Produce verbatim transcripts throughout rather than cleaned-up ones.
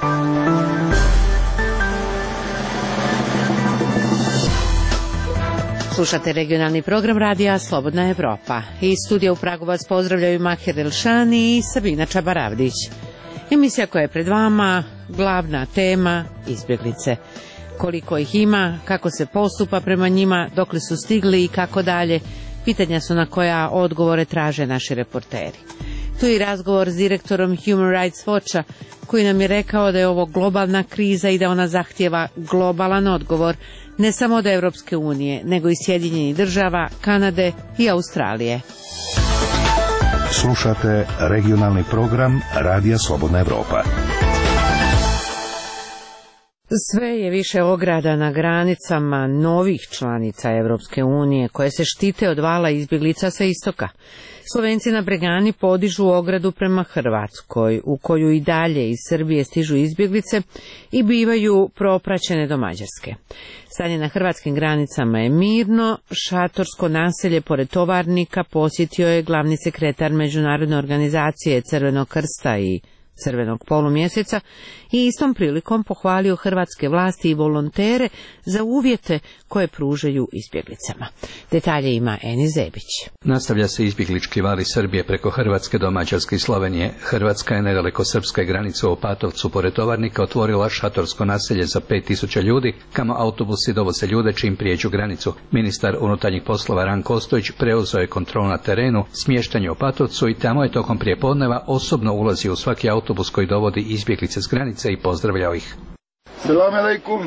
Slušate regionalni program radija Slobodna Evropa. Iz studija u Pragu vas pozdravljaju Mahir Elšani i Sabina Čabaravdić. Emisija koja je pred vama, glavna tema, izbjeglice. Koliko ih ima, kako se postupa prema njima, dokle su stigli i kako dalje, pitanja su na koja odgovore traže naši reporteri. Tu je i razgovor s direktorom Human Rights Watcha, koji nam je rekao da je ovo globalna kriza i da ona zahtijeva globalan odgovor, ne samo od Europske unije, nego i Sjedinjenih država, Kanade i Australije. Slušate regionalni program Radija Slobodna Evropa. Sve je više ograda na granicama novih članica Europske unije koje se štite od vala izbjeglica sa istoka. Slovenci na Bregani podižu ogradu prema Hrvatskoj, u koju i dalje iz Srbije stižu izbjeglice i bivaju propraćene do Mađarske. Stanje na hrvatskim granicama je mirno, šatorsko naselje pored Tovarnika posjetio je glavni sekretar Međunarodne organizacije Crvenog krsta i Crvenog polumjeseca i istom prilikom pohvalio hrvatske vlasti i volontere za uvjete koje pružaju izbjeglicama. Detalje ima Eni Zebić. Nastavlja se izbjeglički val iz Srbije preko Hrvatske do Mađarske i Slovenije. Hrvatska je nedaleko srpske granice u Opatovcu pored Tovarnika otvorila šatorsko naselje za pet tisuća ljudi, kamo autobusi dovoze ljude čim prijeđu granicu. Ministar unutarnjih poslova Ranko Ostojić preuzeo je kontrolu na terenu, smještanje u Opatovcu i tamo je tokom prijepodneva osobno ulazio u svaki autobus koji dovodi izbjeglice s granice i pozdravljao ih. Selam alaikum.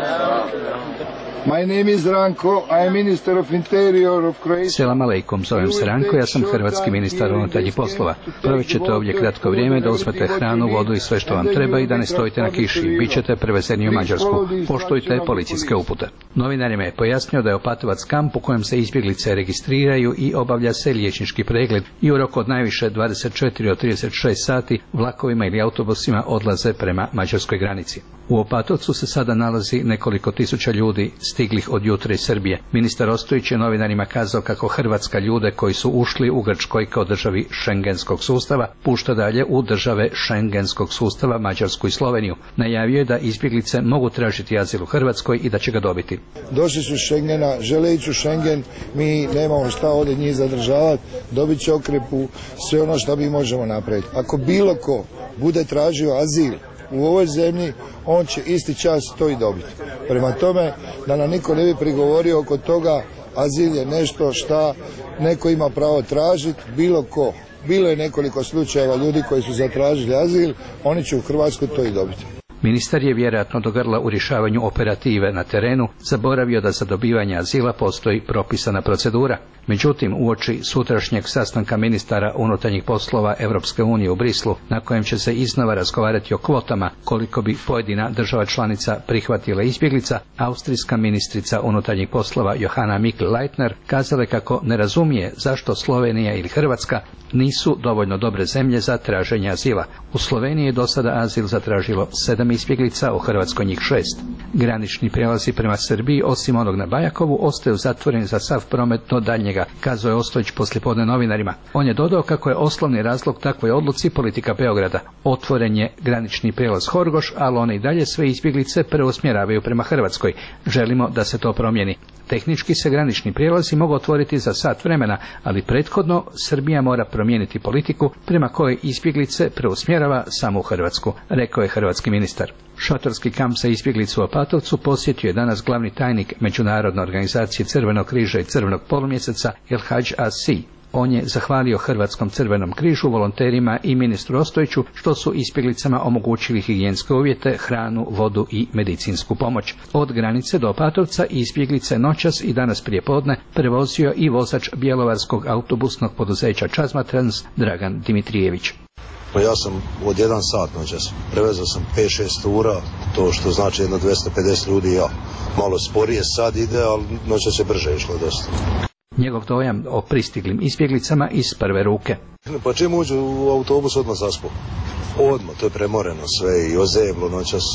My name is Ranko, I am Minister of Interior of Croatia. Selam alaikum, zovem se Ranko, ja sam hrvatski ministar unutarnjih poslova. Provjećete ovdje kratko vrijeme da uzmete hranu, vodu i sve što vam treba i da ne stojite na kiši. Bićete prevezeni u Mađarsku. Poštujte policijske upute. Novinarima je pojasnio da je Opatovac kamp u kojem se izbjeglice registriraju i obavlja se liječnički pregled i u roku od najviše dvadeset četiri do trideset šest sati vlakovima ili autobusima odlaze prema mađarskoj granici. U Opatovcu se sada nalazi nekoliko tisuća ljudi stiglih od jutra iz Srbije. Ministar Ostojić je novinarima kazao kako Hrvatska ljude koji su ušli u Grčkoj kao državi šengenskog sustava pušta dalje u države šengenskog sustava Mađarsku i Sloveniju. Najavio je da izbjeglice mogu tražiti azil u Hrvatskoj i da će ga dobiti. Došli su iz Šengena, žele ići u Šengen, mi nemamo šta ovdje njih zadržavati, dobit će okrepu, sve ono što mi možemo napraviti. Ako bilo ko bude tražio azil u ovoj zemlji, on će isti čas to i dobiti. Prema tome, da nam niko ne bi prigovorio oko toga, azil je nešto šta neko ima pravo tražiti, bilo ko. Bilo je nekoliko slučajeva ljudi koji su zatražili azil, oni će u Hrvatskoj to i dobiti. Ministar je vjerojatno do grla u rješavanju operative na terenu zaboravio da za dobivanje azila postoji propisana procedura. Međutim, uoči sutrašnjeg sastanka ministara unutarnjih poslova Europske unije u Brislu, na kojem će se iznova razgovarati o kvotama koliko bi pojedina država članica prihvatila izbjeglica, austrijska ministrica unutarnjih poslova Johanna Mikl-Leitner kazala kako ne razumije zašto Slovenija ili Hrvatska nisu dovoljno dobre zemlje za traženje azila. U Sloveniji je do sada azil zatražilo sedam izbjeglica, u Hrvatskoj njih šest. Granični prijelazi prema Srbiji, osim onog na Bajakovu, ostaju zatvoreni za sav promet do daljnjega, kazao je Ostojić poslijepodne novinarima. On je dodao kako je osnovni razlog takvoj odluci politika Beograda. Otvoren je granični prijelaz Horgoš, ali one i dalje sve izbjeglice preusmjeravaju prema Hrvatskoj. Želimo da se to promijeni. Tehnički se granični prijelazi mogu otvoriti za sat vremena, ali prethodno Srbija mora promijeniti politiku prema kojoj izbjeglice preusmjerava samo u Hrvatsku, rekao je hrvatski ministar. Šatorski kamp za izbjeglicu u Opatovcu posjetio je danas glavni tajnik Međunarodne organizacije Crvenog križa i Crvenog polumjeseca El Hadž Asi. On je zahvalio Hrvatskom crvenom križu, volonterima i ministru Ostojiću što su izbjeglicama omogućili higijenske uvjete, hranu, vodu i medicinsku pomoć. Od granice do Opatovca izbjeglice noćas i danas prijepodne prevozio i vozač bjelovarskog autobusnog poduzeća Čazmatrans Dragan Dimitrijević. Ja sam od jedan sat noćas, prevezao sam pet šest tura, to što znači jedno dvjesto pedeset ljudi, ja. Malo sporije sad ide, ali noćas je brže išlo dosta. Njegov dojam o pristiglim izbjeglicama iz prve ruke. Pa čim uđu u autobus odmah zaspu. Odmah, to je premoreno sve i ozeblo noćas.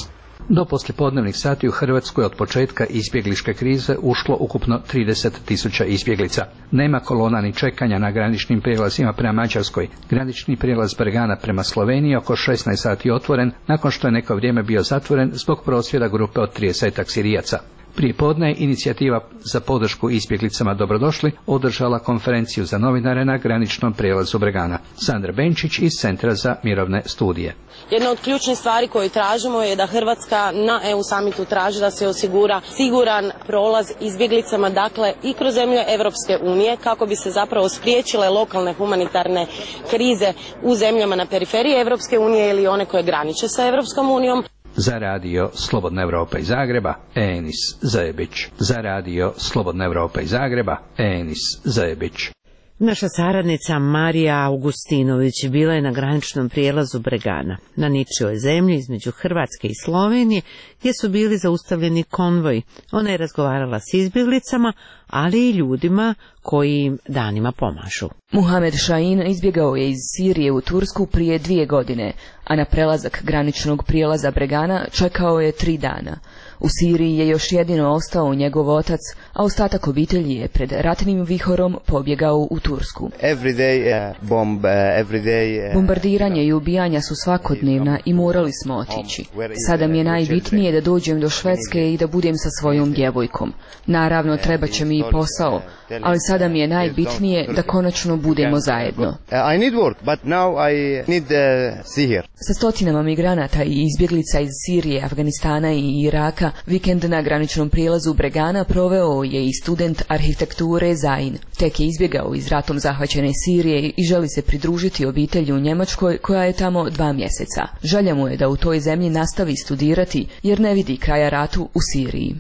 Do poslijepodnevnih sati u Hrvatskoj od početka izbjegličke krize ušlo ukupno trideset tisuća izbjeglica. Nema kolona ni čekanja na graničnim prijelazima prema Mađarskoj. Granični prijelaz Bregana prema Sloveniji oko šesnaest sati otvoren, nakon što je neko vrijeme bio zatvoren zbog prosvjeda grupe od tridesetak Sirijaca. Prije podne je inicijativa za podršku izbjeglicama Dobrodošli održala konferenciju za novinare na graničnom prijelazu Bregana. Sandra Benčić iz Centra za mirovne studije. Jedna od ključnih stvari koju tražimo je da Hrvatska na E U samitu traži da se osigura siguran prolaz izbjeglicama, dakle i kroz zemlje Europske unije, kako bi se zapravo spriječile lokalne humanitarne krize u zemljama na periferiji Europske unije ili one koje graniče sa Europskom unijom. Za radio Slobodna Evropa iz Zagreba, Enis Zajebić. Za radio Slobodna Evropa iz Zagreba, Enis Zajebić. Naša saradnica Marija Augustinović bila je na graničnom prijelazu Bregana, na ničijoj zemlji između Hrvatske i Slovenije, gdje su bili zaustavljeni konvoji. Ona je razgovarala s izbjeglicama, ali i ljudima koji im danima pomažu. Muhamed Šahin izbjegao je iz Sirije u Tursku prije dvije godine, a na prelazak graničnog prijelaza Bregana čekao je tri dana. U Siriji je još jedino ostao njegov otac, a ostatak obitelji je pred ratnim vihorom pobjegao u Tursku. Day, uh, bomb, uh, day, uh, Bombardiranje i ubijanja su svakodnevna i morali smo otići. Sada mi je najbitnije da dođem do Švedske i da budem sa svojom djevojkom. Naravno, treba će mi i posao, ali sada mi je najbitnije da konačno budemo zajedno. I need work, but now I need uh, see here. Sa stotinama migranata i izbjeglica iz Sirije, Afganistana i Iraka, vikend na graničnom prijelazu Bregana proveo je i student arhitekture Zain. Tek je izbjegao iz ratom zahvaćene Sirije i želi se pridružiti obitelji u Njemačkoj koja je tamo dva mjeseca. Želja mu je da u toj zemlji nastavi studirati jer ne vidi kraja ratu u Siriji.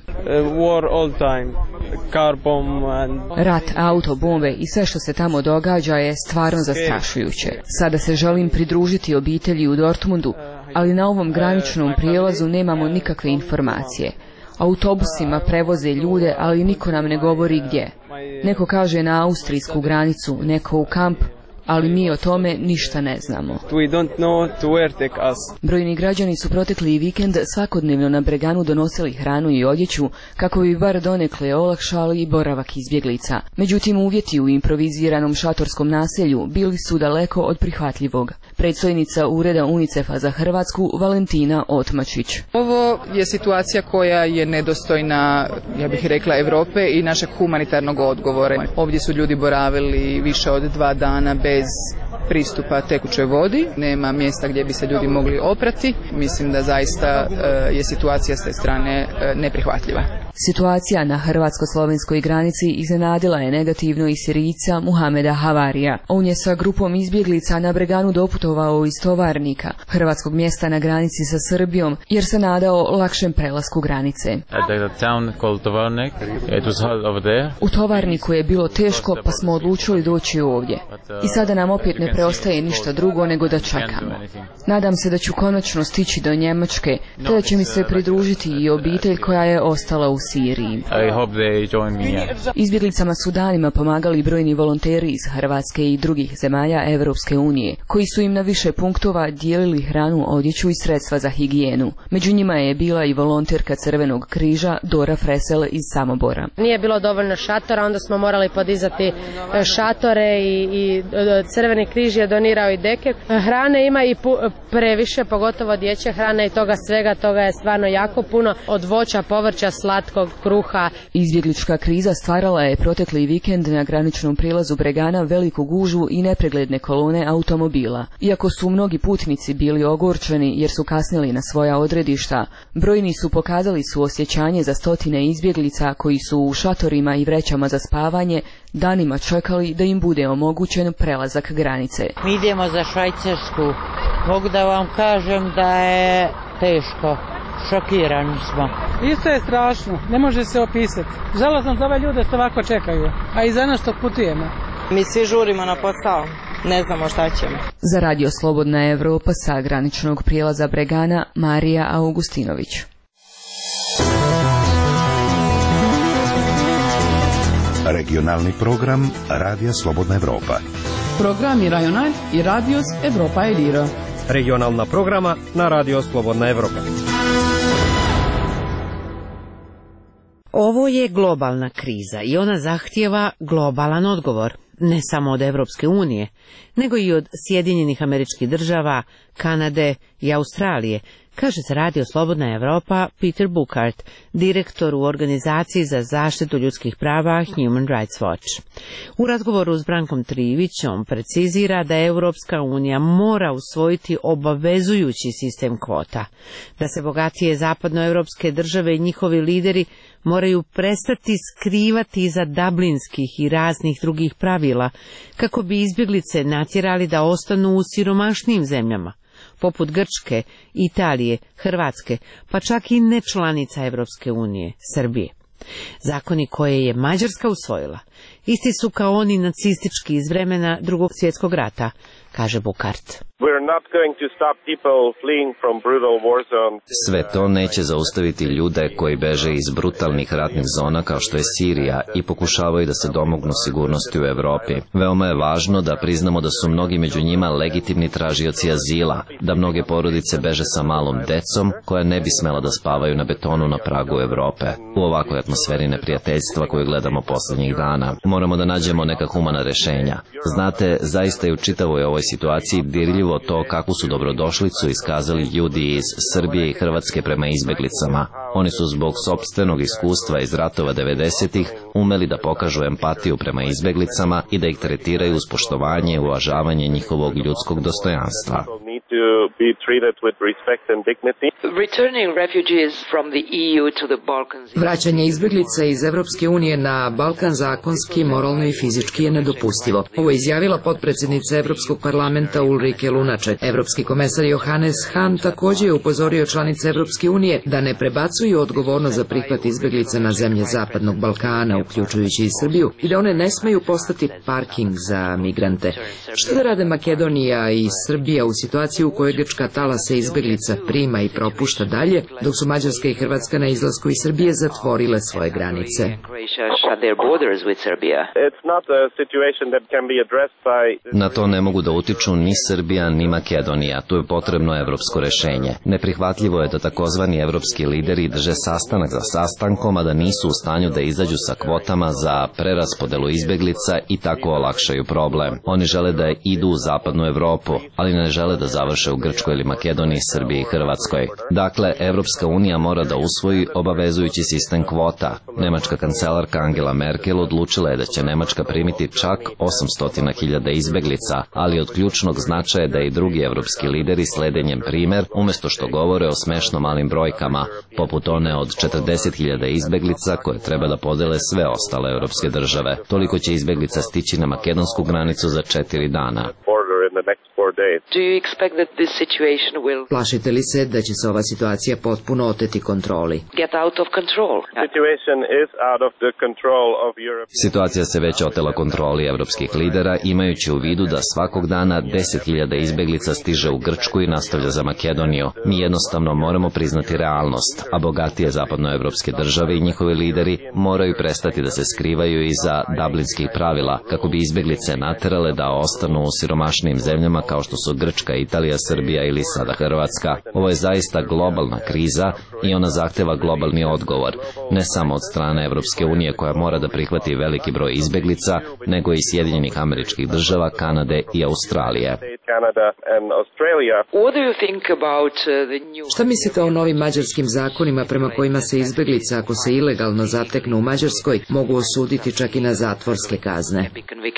Rat, auto, bombe i sve što se tamo događa je stvarno zastrašujuće. Sada se želim pridružiti obitelji u Dortmundu, ali na ovom graničnom prijelazu nemamo nikakve informacije. Autobusima prevoze ljude, ali niko nam ne govori gdje. Neko kaže na austrijsku granicu, neko u kamp, ali mi o tome ništa ne znamo. Brojni građani su protekli vikend svakodnevno na Breganu donosili hranu i odjeću kako bi bar donekle olakšali boravak izbjeglica. Međutim, uvjeti u improviziranom šatorskom naselju bili su daleko od prihvatljivog. Predstojnica Ureda UNICEF-a za Hrvatsku Valentina Otmačić. Ovo je situacija koja je nedostojna, ja bih rekla, Europe i našeg humanitarnog odgovora. Ovdje su ljudi boravili više od dva dana bez pristupa tekućoj vodi, nema mjesta gdje bi se ljudi mogli oprati. Mislim da zaista je situacija s te strane neprihvatljiva. Situacija na hrvatsko-slovenskoj granici iznenadila je negativno i Sirijca Muhameda Havarija. On je sa grupom izbjeglica na Breganu doputovao iz Tovarnika, hrvatskog mjesta na granici sa Srbijom, jer se nadao lakšem prelasku granice. U Tovarniku je bilo teško, pa smo odlučili doći ovdje. I sada nam opet ne preostaje ništa drugo nego da čekamo. Nadam se da ću konačno stići do Njemačke, te da će mi se pridružiti i obitelj koja je ostala u Siriji. Izbjeglicama su danima pomagali brojni volonteri iz Hrvatske i drugih zemalja Europske unije, koji su im na više punktova dijelili hranu, odjeću i sredstva za higijenu. Među njima je bila i volonterka Crvenog križa Dora Fresel iz Samobora. Nije bilo dovoljno šatora, onda smo morali podizati šatore i, i Crveni križ je donirao i deke. Hrane ima i pu, previše, pogotovo dječje hrane i toga svega, toga je stvarno jako puno, od voća, povrća, slatkog, kruha. Izbjeglička kriza stvarala je protekli vikend na graničnom prijelazu Bregana veliku gužvu i nepregledne kolone automobila. Iako su mnogi putnici bili ogorčeni jer su kasnili na svoja odredišta, brojni su pokazali suosjećanje za stotine izbjeglica koji su u šatorima i vrećama za spavanje danima čekali da im bude omogućen prelazak granice. Mi idemo za Švajcarsku. Mogu da vam kažem da je teško. Šokirani smo. Isto je strašno, ne može se opisati. Žalosno za ove ljude što ovako čekaju, a i za nas što putujemo. Mi svi žurimo na posao, ne znamo šta ćemo. Za Radio Slobodna Evropa sa graničnog prijelaza Bregana, Marija Augustinović. Regionalni program Radija Slobodna Evropa. Programi Rajonal i Radios Evropa Elira. Regionalna programa na Radio Slobodna Evropa. Ovo je globalna kriza i ona zahtijeva globalan odgovor, ne samo od Evropske unije, nego i od Sjedinjenih Američkih Država, Kanade i Australije, kaže se Radio Slobodna Evropa Peter Bukart, direktor u organizaciji za zaštitu ljudskih prava Human Rights Watch. U razgovoru s Brankom Trivićom precizira da Evropska unija mora usvojiti obavezujući sistem kvota, da se bogatije zapadnoevropske države i njihovi lideri moraju prestati skrivati iza dublinskih i raznih drugih pravila, kako bi izbjeglice natjerali da ostanu u siromašnijim zemljama, poput Grčke, Italije, Hrvatske, pa čak i nečlanica Evropske unije, Srbije. Zakoni koje je Mađarska usvojila isti su kao oni nacistički iz vremena Drugog svjetskog rata, kaže Bukart. Sve to neće zaustaviti ljude koji beže iz brutalnih ratnih zona kao što je Sirija i pokušavaju da se domognu sigurnosti u Evropi. Veoma je važno da priznamo da su mnogi među njima legitimni tražioci azila, da mnoge porodice beže sa malom decom koja ne bi smela da spavaju na betonu na pragu Evrope. U ovakvoj atmosferi neprijateljstva koju gledamo posljednjih dana, moramo da nađemo neka humana rešenja. Znate, zaista je u čitavoj ovoj situaciji dirljivo to kako su dobrodošlicu iskazali ljudi iz Srbije i Hrvatske prema izbeglicama. Oni su zbog sopstvenog iskustva iz ratova devedesetih umeli da pokažu empatiju prema izbeglicama i da ih tretiraju uz poštovanje i uvažavanje njihovog ljudskog dostojanstva. Vraćanje izbeglica iz Evropske unije na Balkan zakonski, moralno i fizički je nedopustivo. Ovo je izjavila potpredsjednica Evropskog parlamenta Ulrike Lunaček. Evropski komesar Johannes Hahn također je upozorio članice Evropske unije da ne prebacuju odgovornost za prihvat izbeglica na zemlje Zapadnog Balkana, uključujući i Srbiju, i da one ne smeju postati parking za migrante. Što da rade Makedonija i Srbija u situaciji u kojoj grčka talase izbeglica prima i propušta dalje, dok su Mađarska i Hrvatska na izlasku iz Srbije zatvorile svoje granice? Na to ne mogu da utiču ni Srbija ni Makedonija, tu je potrebno evropsko rešenje. Neprihvatljivo je da takozvani evropski lideri drže sastanak za sastankom, a da nisu u stanju da izađu sa kvotama za preraspodelu izbeglica i tako olakšaju problem. Oni žele da idu u zapadnu Evropu, ali ne žele da završe u Grčkoj ili Makedoniji, Srbiji i Hrvatskoj. Dakle, Evropska unija mora da usvoji obavezujući sistem kvota. Nemačka kancelarka Angela Merkel odlučila je da će Nemačka primiti čak osamsto hiljada izbeglica, ali od ključnog značaja je da i drugi evropski lideri slede njen primer, umjesto što govore o smešno malim brojkama, poput one od četrdeset hiljada izbeglica koje treba da podele sve ostale evropske države. Toliko će izbeglica stići na makedonsku granicu za četiri dana. Plašite li se da će se ova situacija potpuno oteti kontroli? Situacija se već otela kontroli evropskih lidera, imajući u vidu da svakog dana deset hiljada izbeglica stiže u Grčku i nastavlja za Makedoniju. Mi jednostavno moramo priznati realnost, a bogatije zapadnoevropske države i njihovi lideri moraju prestati da se skrivaju iza dublinskih pravila, kako bi izbeglice naterale da ostanu u siromašnijim zemljama kao što su Grčka, Italija, Srbija ili sada Hrvatska. Ovo je zaista globalna kriza i ona zahteva globalni odgovor, ne samo od strane Evropske unije koja mora da prihvati veliki broj izbeglica, nego i Sjedinjenih Američkih Država, Kanade i Australije. Šta mislite o novim mađarskim zakonima prema kojima se izbeglice, ako se ilegalno zateknu u Mađarskoj, mogu osuditi čak i na zatvorske kazne?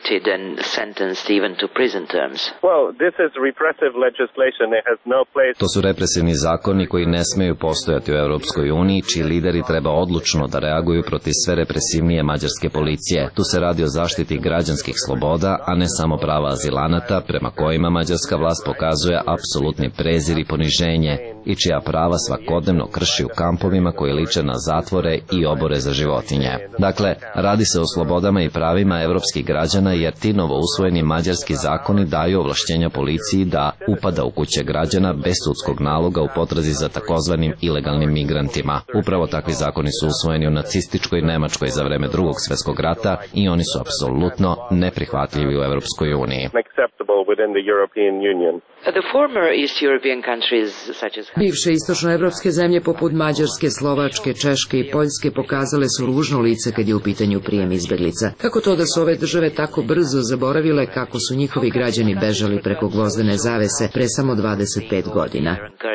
To su represivni zakoni koji ne smeju postojati u Europskoj uniji, čiji lideri treba odlučno da reaguju protiv sve represivnije mađarske policije. Tu se radi o zaštiti građanskih sloboda, a ne samo prava azilanata, prema kojima mađarska vlast pokazuje apsolutni prezir i poniženje i čija prava svakodnevno krši u kampovima koji liče na zatvore i obore za životinje. Dakle, radi se o slobodama i pravima evropskih građana, jer ti novo usvojeni mađarski zakoni daju ovlašćenja policiji da upada u kuće građana bez sudskog naloga u potrazi za takozvanim ilegalnim migrantima. Upravo takvi zakoni su usvojeni u nacističkoj Nemačkoj za vreme Drugog svjetskog rata i oni su apsolutno neprihvatljivi u Evropskoj uniji. Bivše istočnoevropske zemlje poput Mađarske, Slovačke, Češke i Poljske pokazale su ružno lice kad je u pitanju prijem izbeglica. Kako to da su ove države tako brzo zaboravile kako su njihovi građani bežali preko gvozdene zavese pre samo dvadeset pet godina?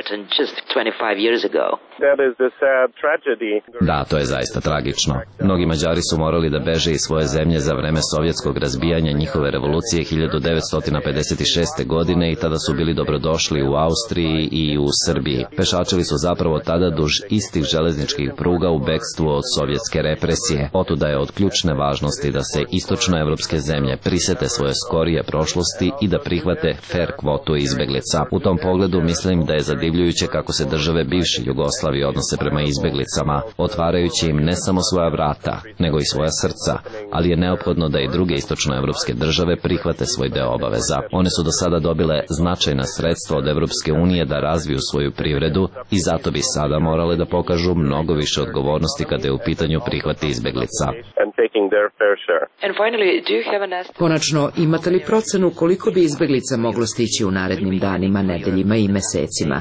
Da, to je zaista tragično. Mnogi Mađari su morali da beže iz svoje zemlje za vreme sovjetskog razbijanja njihove revolucije hiljadu devetsto pedeset šeste. godine i tada su bili dobrodošli u Austriji i u Srbiji. Pešačili su zapravo tada duž istih železničkih pruga u bekstvu od sovjetske represije. Otuda je od ključne važnosti da se istočnoevropske zemlje prisete svoje skorije prošlosti i da prihvate fer kvotu izbeglica. U tom pogledu mislim da je zadivljujuće kako se države bivše Jugoslavije odnose prema izbeglicama, otvarajući im ne samo svoja vrata, nego i svoja srca, ali je neophodno da i druge istočnoevropske države prihvate svoj deo obaveza. One su do sada dobile značajna sredstva od Evropske unije da razviju svoju privredu i zato bi sada morale da pokažu mnogo više odgovornosti kada je u pitanju prihvati izbeglica. Konačno, imate li procenu koliko bi izbeglica moglo stići u narednim danima, nedeljima i mesecima?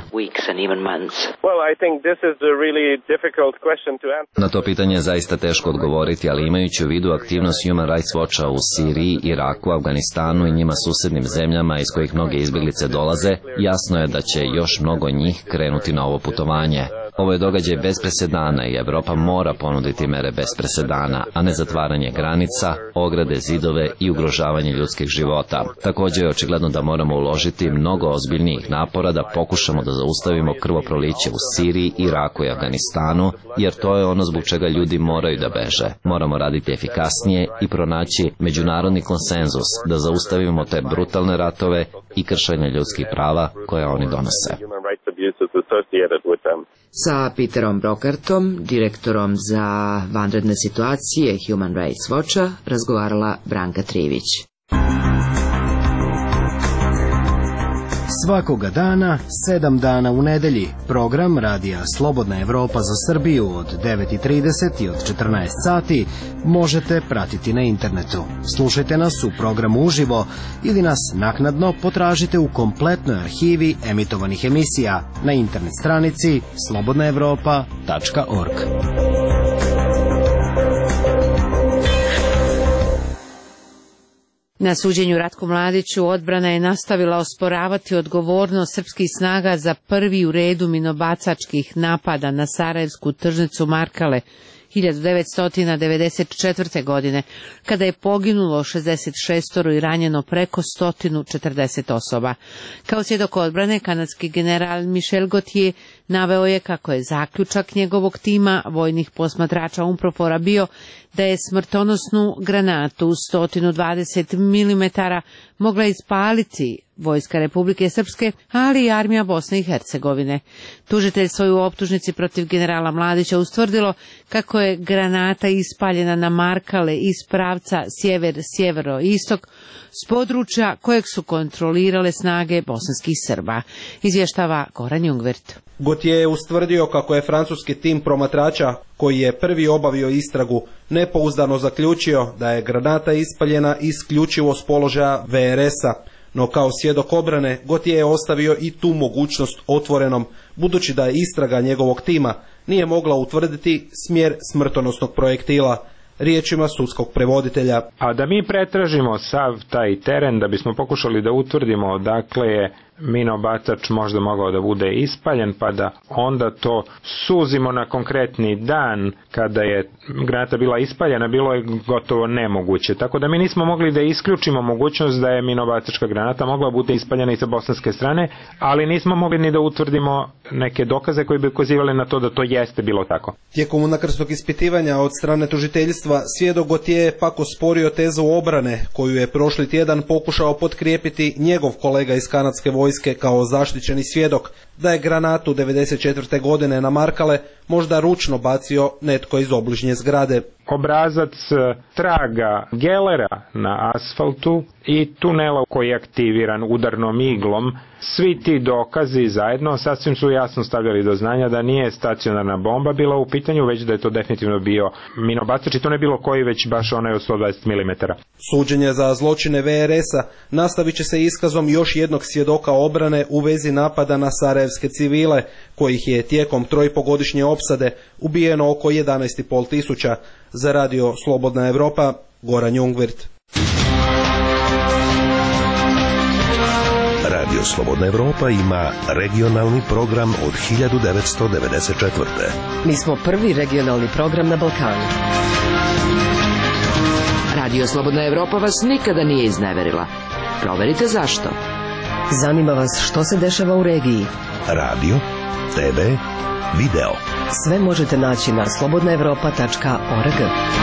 Na to pitanje je zaista teško odgovoriti, ali imajući u vidu aktivnost Human Rights Watcha u Siriji, Iraku, Afganistanu i njima susednim zemljama iz kojih mnoge izbeglice dolaze, jasno je da će još mnogo njih krenuti na ovo putovanje. Ovo je događaj bez presedana i Evropa mora ponuditi mere bez presedana, a ne zatvaranje granica, ograde, zidove i ugrožavanje ljudskih života. Također je očigledno da moramo uložiti mnogo ozbiljnijih napora da pokušamo da zaustavimo krvoproliće u Siriji, Iraku i Afganistanu, jer to je ono zbog čega ljudi moraju da beže. Moramo raditi efikasnije i pronaći međunarodni konsenzus da zaustavimo te brutalne ratove i kršenje ljudskih prava koje oni donose. Sa Peterom Brokartom, direktorom za vanredne situacije Human Rights Watcha, razgovarala Branka Trivić. Svakoga dana, sedam dana u nedelji, program Radija Slobodna Evropa za Srbiju od devet i trideset i od četrnaest sati možete pratiti na internetu. Slušajte nas u programu uživo ili nas naknadno potražite u kompletnoj arhivi emitovanih emisija na internet stranici slobodna evropa tačka org. Na suđenju Ratku Mladiću odbrana je nastavila osporavati odgovornost srpskih snaga za prvi u redu minobacačkih napada na sarajevsku tržnicu Markale hiljadu devetsto devedeset četvrte. godine, kada je poginulo šezdeset šest i ranjeno preko sto četrdeset osoba. Kao svjedok odbrane, kanadski general Michel Gauthier naveo je kako je zaključak njegovog tima vojnih posmatrača UNPROFOR-a bio da je smrtonosnu granatu sto dvadeset milimetara mogla ispaliti Vojska Republike Srpske, ali i armija Bosne i Hercegovine. Tužiteljstvo je u optužnici protiv generala Mladića ustvrdilo kako je granata ispaljena na Markale iz pravca sjever-sjevero-istok s područja kojeg su kontrolirale snage bosanskih Srba, izvještava Goran Jungvert. Gauthier je ustvrdio kako je francuski tim promatrača, koji je prvi obavio istragu, nepouzdano zaključio da je granata ispaljena isključivo s položaja V R S-a. No kao svjedok obrane, Gauthier je ostavio i tu mogućnost otvorenom, budući da je istraga njegovog tima nije mogla utvrditi smjer smrtonosnog projektila. Riječima sudskog prevoditelja. A da mi pretražimo sav taj teren da bismo pokušali da utvrdimo odakle je minobacač možda mogao da bude ispaljen, pa da onda to suzimo na konkretni dan kada je granata bila ispaljena, bilo je gotovo nemoguće. Tako da mi nismo mogli da isključimo mogućnost da je minobacačka granata mogla bude ispaljena i sa bosanske strane, ali nismo mogli ni da utvrdimo neke dokaze koji bi ukazivali na to da to jeste bilo tako. Tijekom unakrsnog ispitivanja od strane tužiteljstva, svjedok Gauthier je pak osporio tezu obrane, koju je prošli tjedan pokušao potkrijepiti njegov kolega iz kanadske vojske kao zaštićeni svjedok, da je granatu devedeset četvrte. godine na Markale možda ručno bacio netko iz obližnje zgrade. obrazac traga gelera na asfaltu i tunela koji je aktiviran udarnom iglom. Svi ti dokazi zajedno sasvim su jasno stavljali do znanja da nije stacionarna bomba bila u pitanju, već da je to definitivno bio minobacač i to ne bilo koji, već baš onaj od sto dvadeset milimetara. Suđenje za zločine V R S-a nastavit će se iskazom još jednog svjedoka obrane u vezi napada na sarajevske civile, kojih je tijekom trojpogodišnje opsade ubijeno oko jedanaest i pol tisuća. Za radio Slobodna Evropa, Goran Jungwirth. Radio Slobodna Evropa ima regionalni program od hiljadu devetsto devedeset četvrte. Mi smo prvi regionalni program na Balkanu. Radio Slobodna Evropa vas nikada nije izneverila. Proverite zašto. Zanima vas što se dešava u regiji. Radio, te ve, video. Sve možete naći na slobodna evropa tačka org.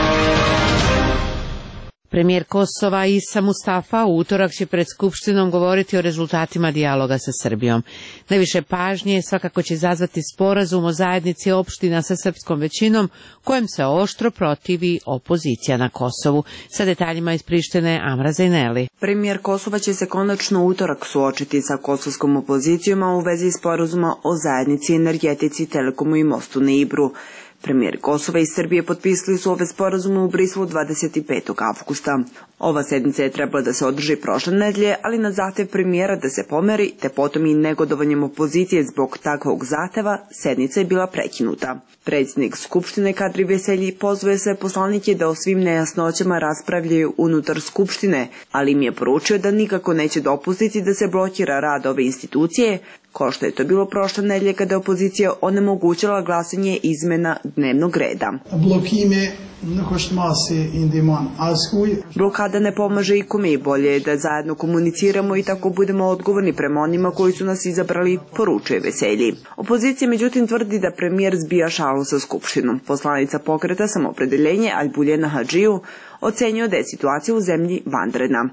Premijer Kosova Isa Mustafa u utorak će pred Skupštinom govoriti o rezultatima dijaloga sa Srbijom. Najviše pažnje svakako će izazvati sporazum o zajednici opština sa srpskom većinom, kojem se oštro protivi opozicija na Kosovu. Sa detaljima iz Prištine, Amra Zajneli. Premijer Kosova će se konačno u utorak suočiti sa kosovskom opozicijom u vezi sporazuma o zajednici, energetici, telekomu i mostu na Ibru. Premijer Kosova i Srbije potpisali su ove sporazume u Briselu dvadeset petog avgusta. Ova sednica je trebala da se održi prošle nedelje, ali na zahtev premijera da se pomeri, te potom i negodovanjem opozicije zbog takvog zahteva, sednica je bila prekinuta. Predsjednik Skupštine Kadri Veselji pozvao sve poslanike da o svim nejasnoćama raspravljaju unutar Skupštine, ali im je poručio da nikako neće dopustiti da se blokira rad ove institucije, kao što je to bilo prošle nedelje kada je opozicija onemogućila glasanje izmena dnevnog reda. Blokada ne pomaže ikome i bolje je da zajedno komuniciramo i tako budemo odgovorni prema onima koji su nas izabrali, poručuje Veselji. Opozicija međutim tvrdi da premijer zbija šalu sa Skupštinom. Poslanica pokreta Samopredeljenje Albuljena Hadžiju ocenio da je situacija u zemlji vanredna.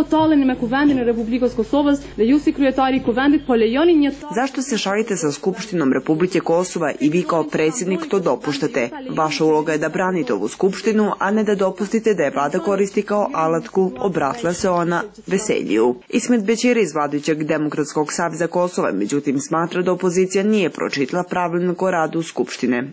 Zašto se šalite sa Skupštinom Republike Kosova i vi kao predsjednik to dopuštate? Vaša uloga je da branite ovu Skupštinu, a ne da dopustite da je vlada koristi kao alatku, obratila se ona Veseljiju. Ismet Bećiri iz vladajućeg Demokratskog saveza Kosova, međutim smatra da opozicija nije pročitala pravilnik o radu Skupštine.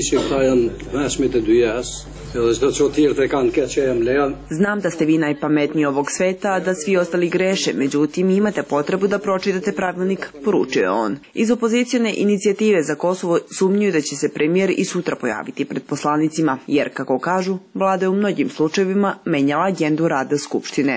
Znam da ste vi najpametniji ovog sveta, a da svi ostali greše, međutim imate potrebu da pročitate pravilnik, poručuje on. Iz opozicijone inicijative za Kosovo sumnjuju da će se premijer i sutra pojaviti pred poslanicima, jer, kako kažu, vlada je u mnogim slučajevima menjala agendu rada Skupštine.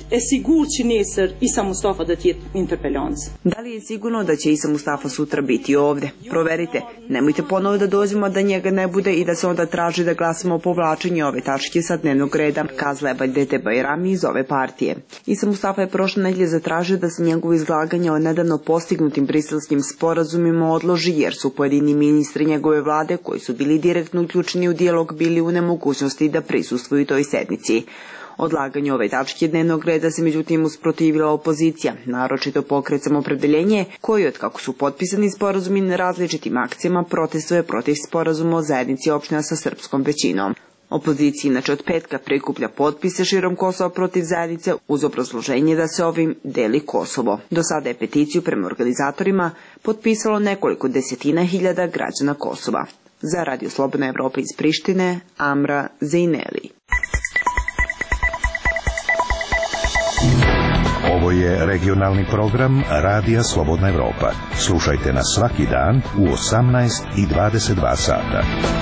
Da li je sigurno da će Isa Mustafa sutra biti ovde? Proverite. Nemojte ponovo da dođemo da njega ne bude i da se onda traži da glasamo o povlačenju ove tačke sa dnevnog reda, kazala je Bajdete Bajrami iz ove partije. Isa Mustafa je prošle nedelje zatražio da se njegovo izlaganje o nedavno postignutim briselskim sporazumima odloži, jer su pojedini ministri njegove vlade, koji su bili direktno uključeni u dijalog, bili u nemogućnosti da prisustvuju toj sednici. Odlaganju ove tačke dnevnog reda se međutim usprotivila opozicija, naročito pokret Samopredeljenje, koji od kako su potpisani sporazumi na različitim akcijama protestuje protiv sporazuma o zajednici opština sa srpskom većinom. Opozicija inače od petka prikuplja potpise širom Kosova protiv zajednice uz obrazloženje da se ovim deli Kosovo. Do sada je peticiju prema organizatorima potpisalo nekoliko desetina hiljada građana Kosova. Za Radio Slobodna Evropa iz Prištine, Amra Zajneli. Ovo je regionalni program Radija Slobodna Evropa. Slušajte nas svaki dan u osamnaest i dvadeset dva sata.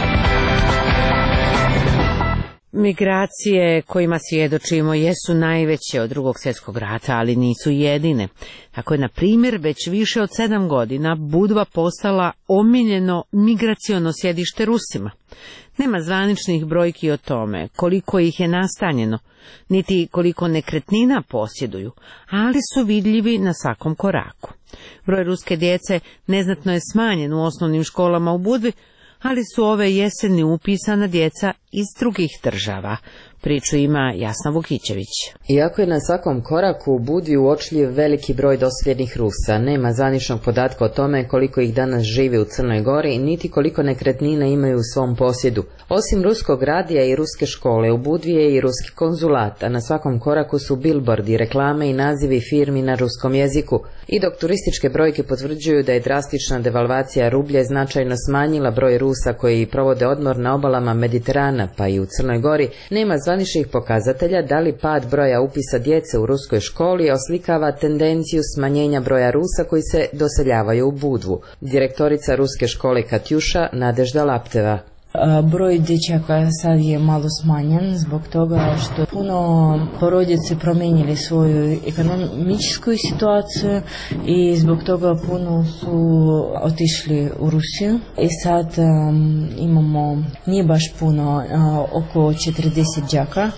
Migracije kojima svjedočimo jesu najveće od drugog svjetskog rata, ali nisu jedine. Tako je, na primjer, već više od sedam godina Budva postala omiljeno migraciono sjedište Rusima. Nema zvaničnih brojki o tome koliko ih je nastanjeno, niti koliko nekretnina posjeduju, ali su vidljivi na svakom koraku. Broj ruske djece neznatno je smanjen u osnovnim školama u Budvi, ali su ove jeseni upisana djeca iz drugih država, Priču ima Jasna Vukićević. Iako je na svakom koraku u Budvi uočljiv veliki broj doseljenih Rusa, nema zvaničnog podatka o tome koliko ih danas živi u Crnoj Gori, niti koliko nekretnina imaju u svom posjedu. Osim ruskog radija i ruske škole, u Budvi je i ruski konzulat, a na svakom koraku su bilbordi, reklame i nazivi firmi na ruskom jeziku. I dok turističke brojke potvrđuju da je drastična devalvacija rublja značajno smanjila broj Rusa koji provode odmor na obalama Mediterana, pa i u Crnoj Gori, nema zvaničnih pokazatelja da li pad broja upisa djece u ruskoj školi oslikava tendenciju smanjenja broja Rusa koji se doseljavaju u Budvu. Direktorica ruske škole Katjuša Nadežda Lapteva. Broj dječaka sad je malo smanjen zbog toga što puno porodice promijenili svoju ekonomičku situaciju i zbog toga puno su otišli u Rusiju i sad um, imamo nije baš puno, uh, oko četrdeset đaka,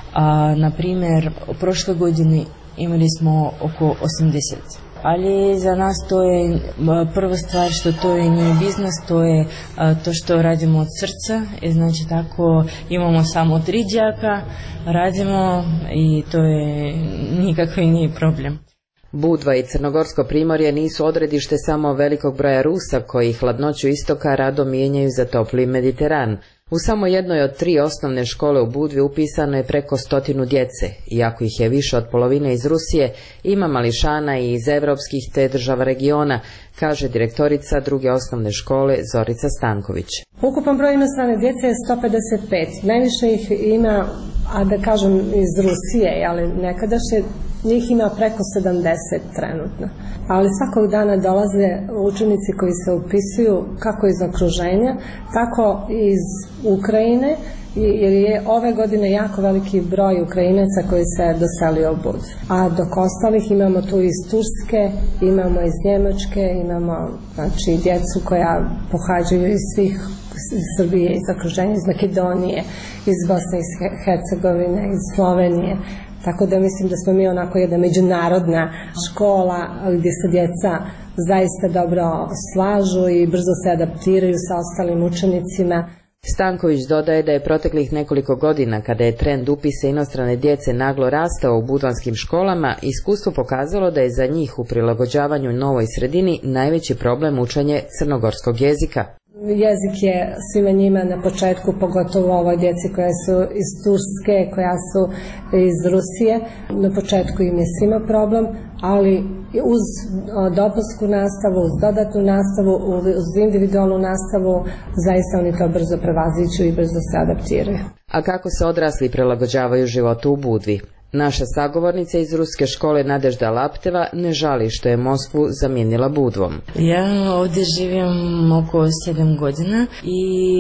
a na primjer u prošloj godini imali smo oko osamdeset. Ali za nas to je prva stvar što to je nije biznis, to je to što radimo od srca. I znači tako imamo samo tri đaka, radimo i to je nikakvi nije problem. Budva i Crnogorsko primorje nisu odredište samo velikog broja Rusa koji hladnoću istoka rado mijenjaju za topli Mediteran. U samo jednoj od tri osnovne škole u Budvi upisano je preko stotinu djece. Iako ih je više od polovine iz Rusije, ima mališana i iz evropskih te država regiona, kaže direktorica druge osnovne škole Zorica Stanković. Ukupan broj inostrane djece je sto pedeset pet. Najviše ih ima, a da kažem iz Rusije, ali nekadašnje njih ima preko sedamdeset trenutno. Ali svakog dana dolaze učenici koji se upisuju kako iz okruženja, tako i iz Ukrajine, jer je ove godine jako veliki broj Ukrajinaca koji se doselio u Budvu. A dok ostalih imamo tu iz Turske, imamo iz Njemačke, imamo znači, djecu koja pohađaju iz svih iz Srbije, iz okruženja, iz Makedonije, iz Bosne i Hercegovine, iz Slovenije. Tako da mislim da smo mi onako jedna međunarodna škola gdje se djeca zaista dobro slažu i brzo se adaptiraju sa ostalim učenicima. Stanković dodaje da je proteklih nekoliko godina, kada je trend upisa inostrane djece naglo rastao u budvanskim školama, iskustvo pokazalo da je za njih u prilagođavanju novoj sredini najveći problem učenje crnogorskog jezika. Jezik je svima njima na početku, pogotovo ovoj djeci koja su iz Turske, koja su iz Rusije. Na početku im je svima problem, ali uz dopunsku nastavu, uz dodatnu nastavu, uz individualnu nastavu, zaista oni to brzo prevaziđu i brzo se adaptiraju. A kako se odrasli prilagođavaju životu u Budvi? Naša sagovornica iz ruske škole Nadežda Lapteva ne žali što je Moskvu zamijenila Budvom. Ja ovdje živim oko sedam godina i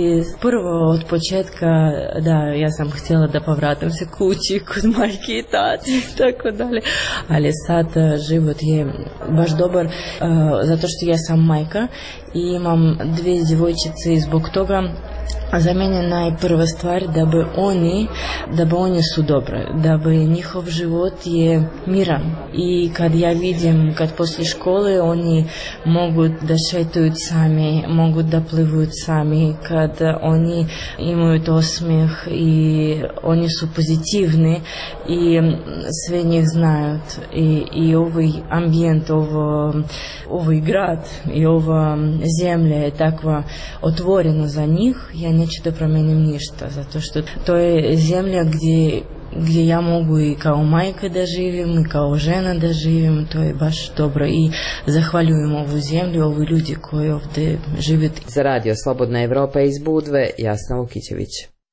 prvo od početka, da, ja sam htjela da povratim se kući kod majke i tati, tako dalje. Ali sad život je baš dobar, uh, zato što ja sam majka i imam dvije djevojčice i zbog toga za mene najprva stvar da bi oni, da bi oni su dobre, da bi njihov život je miran. I kad ja vidim, kad poslije škole oni mogu da šetaju sami, mogu da plivuju sami, kad oni imaju osmijeh i oni su pozitivni i sve njih znaju. I, i ovaj ambijent, ovo, ovaj grad i ova zemlja je takva otvorena za njih, ja neću da promenim ništa, zato što to je zemlja gdje, gdje ja mogu i kao majka da živim, i kao žena da živim, to je baš dobro i zahvaljujem ovu zemlju, ovu ljudi koji ovdje živite. Za Radio Slobodna Evropa iz Budve, Jasna Vukićević.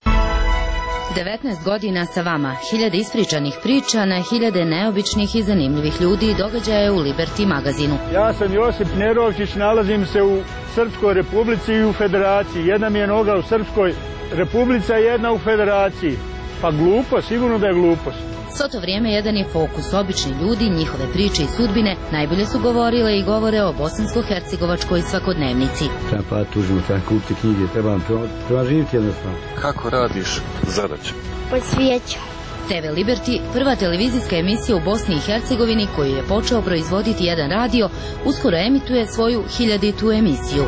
devetnaest godina sa vama, hiljade ispričanih priča na hiljade neobičnih i zanimljivih ljudi i događaja u Liberty magazinu. Ja sam Josip Nerovčić, nalazim se u Srpskoj republici i u federaciji. Jedna mi je noga u Srpskoj republici, a jedna u federaciji. Pa glupo, sigurno da je glupost. Svo to vrijeme jedan je fokus, obični ljudi, njihove priče i sudbine najbolje su govorile i govore o bosansko-hercegovačkoj svakodnevnici. Treba pa tužimo, treba kupiti knjige, treba, treba živjeti jednostavno. Kako radiš zadaću? Po svijeću. T V Liberty, prva televizijska emisija u Bosni i Hercegovini koju je počeo proizvoditi jedan radio, uskoro emituje svoju hiljaditu emisiju.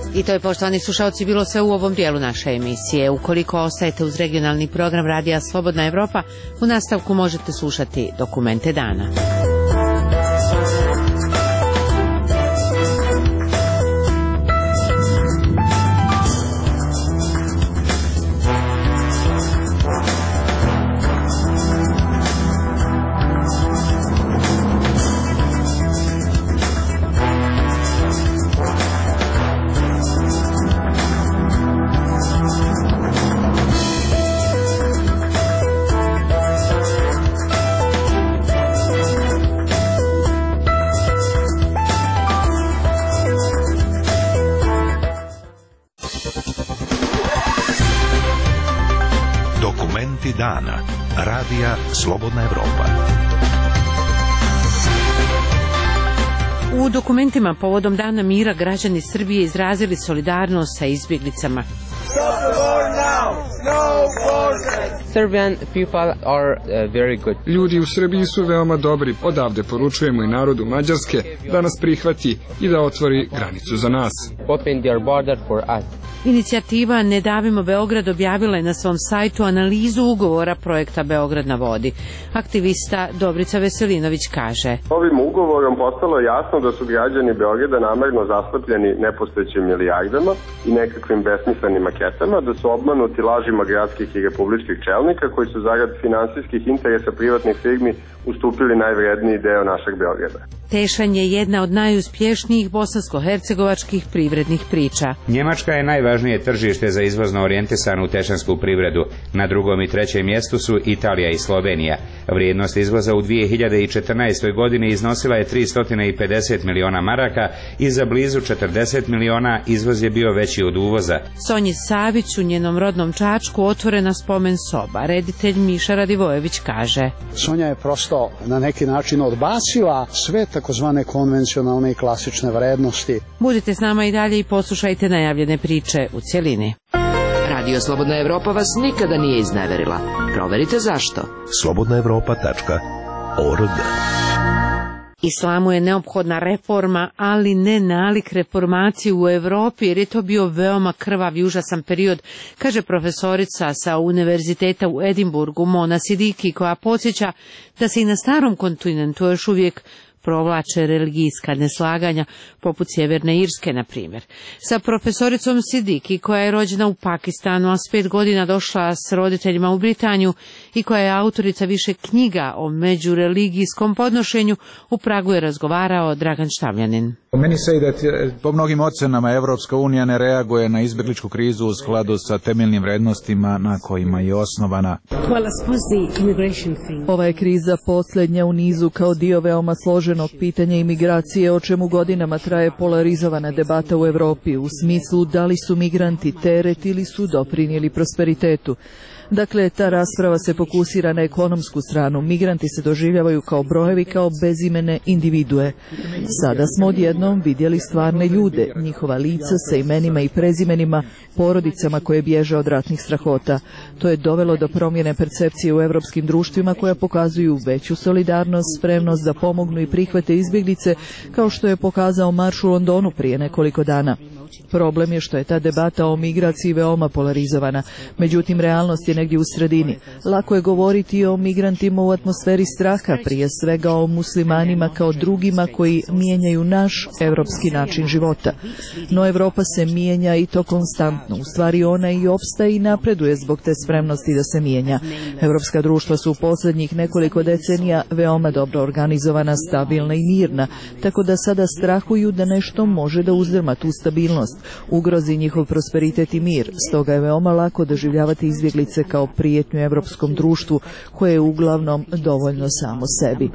I to je, poštovani slušalci, bilo sve u ovom dijelu naše emisije. Ukoliko ostajete uz regionalni program Radija Slobodna Evropa, u nastavku možete slušati Dokumente dana. Dana. Radija Slobodna Evropa. U dokumentima povodom Dana mira građani Srbije izrazili solidarnost sa izbjeglicama. Serbian people are uh, very good. Ljudi u Srbiji su veoma dobri. Odavde poručujemo i narodu Mađarske da nas prihvati i da otvori granicu za nas. Open their border for us. Inicijativa Ne davimo Beograd objavila je na svom sajtu analizu ugovora projekta Beograd na vodi. Aktivista Dobrica Veselinović kaže: Ovim ugovorom postalo je jasno da su građani Beograda namerno zaslepljeni nepostojećim milijardama i nekakvim besmislenim maketama, da su obmanuti lažima gradskih i republičkih čelnika koji su zarad finansijskih interesa privatnih firmi ustupili najvredniji deo našeg Beograda. Tešanj je jedna od najuspješnijih bosansko-hercegovačkih privrednih priča. Njemačka je najvažnije tržište za izvozno orijentisanu tešansku privredu. Na drugom i trećem mjestu su Italija i Slovenija. Vrijednost izvoza u dvije hiljade četrnaestoj godini iznosila je tristo pedeset miliona maraka i za blizu četrdeset miliona izvoz je bio veći od uvoza. Sonji Savić u njenom rodnom Čačku otvorena spomen soba. Reditelj Miša Radivojević kaže: Sonja je prosto na neki način odbacila sve takozvane konvencionalne i klasične vrednosti. Budite s nama i dalje i poslušajte najavljene priče u cjelini. Radio Slobodna Evropa vas nikada nije izneverila. Proverite zašto. slobodna evropa tačka org. Islamu je neophodna reforma, ali ne nalik reformaciji u Evropi, jer je to bio veoma krvav i užasan period, kaže profesorica sa Univerziteta u Edinburgu Mona Sidiki, koja podsjeća da se i na starom kontinentu još uvijek provlače religijska neslaganja, poput Sjeverne Irske, na primjer. Sa profesoricom Sidiki, koja je rođena u Pakistanu, a s pet godina došla s roditeljima u Britaniju i koja je autorica više knjiga o međureligijskom podnošenju, u Pragu je razgovarao Dragan Štavljanin. Meni se i da po mnogim ocenama Evropska unija ne reaguje na izbjegličku krizu u skladu sa temeljnim vrednostima na kojima je osnovana. Ova je kriza posljednja u nizu kao dio veoma složenog pitanja imigracije, o čemu godinama traje polarizovana debata u Europi u smislu da li su migranti teret ili su doprinijeli prosperitetu. Dakle, ta rasprava se fokusira na ekonomsku stranu. Migranti se doživljavaju kao brojevi, kao bezimene individue. Sada smo odjednom vidjeli stvarne ljude, njihova lica sa imenima i prezimenima, porodicama koje bježe od ratnih strahota. To je dovelo do promjene percepcije u europskim društvima koja pokazuju veću solidarnost, spremnost da pomognu i prihvate izbjeglice, kao što je pokazao marš u Londonu prije nekoliko dana. Problem je što je ta debata o migraciji veoma polarizovana, međutim realnost je negdje u sredini. Lako je govoriti o migrantima u atmosferi straha, prije svega o muslimanima kao drugima koji mijenjaju naš europski način života. No Europa se mijenja i to konstantno, u stvari ona i opstaje i napreduje zbog te spremnosti da se mijenja. Europska društva su u posljednjih nekoliko decenija veoma dobro organizovana, stabilna i mirna, tako da sada strahuju da nešto može da uzdrma tu stabilnost, ugrozi njihov prosperitet i mir. Stoga je veoma lako doživljavati izbjeglice kao prijetnju evropskom društvu koje je uglavnom dovoljno samo sebi.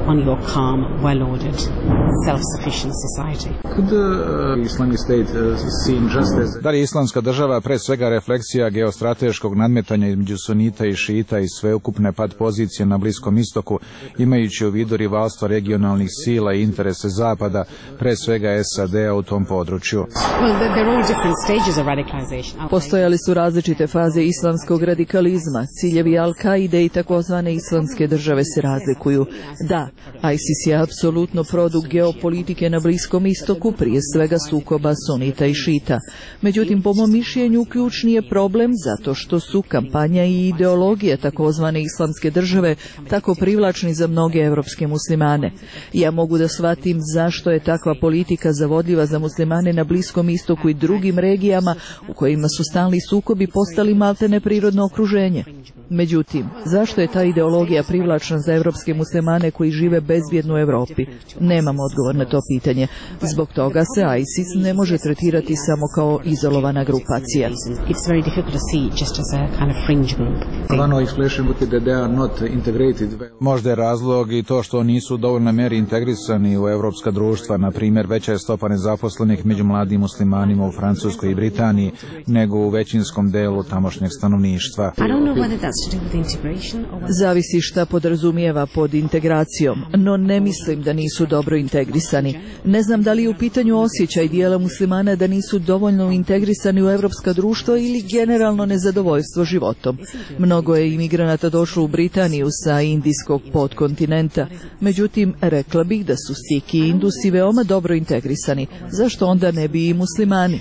Da li je islamska država pre svega refleksija geostrateškog nadmetanja između sunita i šita i sveukupne pad pozicije na Bliskom istoku, imajući u vidu rivalstvo regionalnih sila i interese Zapada, pre svega S A D-a u tom području? Postojali su različite faze islamskog radikalizma. Ciljevi Al-Kaide i takozvane islamske države se razlikuju. Da, ISIS je apsolutno produkt geopolitike na Bliskom istoku, prije svega sukoba sunita i šita. Međutim, po mom mišljenju, ključni je problem zato što su kampanja i ideologije takozvane islamske države tako privlačni za mnoge evropske muslimane. Ja mogu da shvatim zašto je takva politika zavodljiva za muslimane na Bliskom istoku i drugim regijama u kojima su stalni sukobi postali maltene prirodno okruženje. Međutim, zašto je ta ideologija privlačna za evropske muslimane koji žive bezbjedno u Europi? Nemam odgovor na to pitanje. Zbog toga se ISIS ne može tretirati samo kao izolovana grupacija. Možda je razlog i to što nisu u dovoljnoj meri integrisani u evropska društva, na primjer veća je stopa nezaposlenih među mladim muslimanima u Francuskoj i Britaniji nego u većinskom delu tamošnjeg stanovništva. Zavisi šta podrazumijeva pod integracijom, no ne mislim da nisu dobro integrisani. Ne znam da li je u pitanju osjećaj dijela muslimana da nisu dovoljno integrisani u evropska društva ili generalno nezadovoljstvo životom. Mnogo je imigranata došlo u Britaniju sa indijskog podkontinenta, međutim rekla bih da su Sikhi i Indusi veoma dobro integrisani. Zašto onda ne bi i muslimani?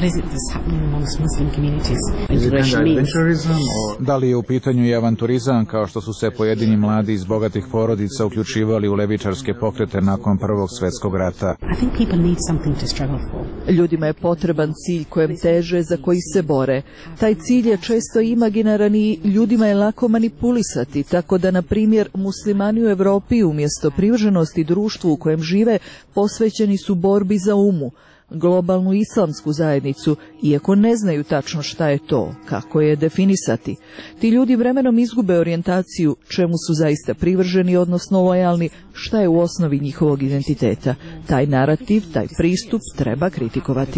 Da li je u pitanju i avanturizam, kao što su se pojedini mladi iz bogatih porodica uključivali u levičarske pokrete nakon Prvog svjetskog rata? Ljudima je potreban cilj kojem teže, za koji se bore. Taj cilj je često imaginaran i ljudima je lako manipulisati, tako da, na primjer, muslimani u Europi umjesto privrženosti društvu u kojem žive posvećeni su borbi za umu, globalnu islamsku zajednicu, iako ne znaju tačno šta je to, kako je definisati. Ti ljudi vremenom izgube orijentaciju čemu su zaista privrženi, odnosno lojalni, šta je u osnovi njihovog identiteta. Taj narativ, taj pristup treba kritikovati.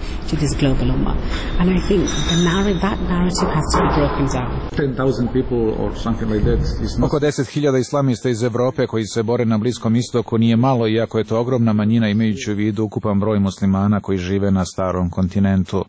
Oko deset hiljada islamista iz Europe koji se bore na Bliskom istoku nije malo, iako je to ogromna manjina imajući u vidu ukupan broj muslimana koji žive na starom kontinentu.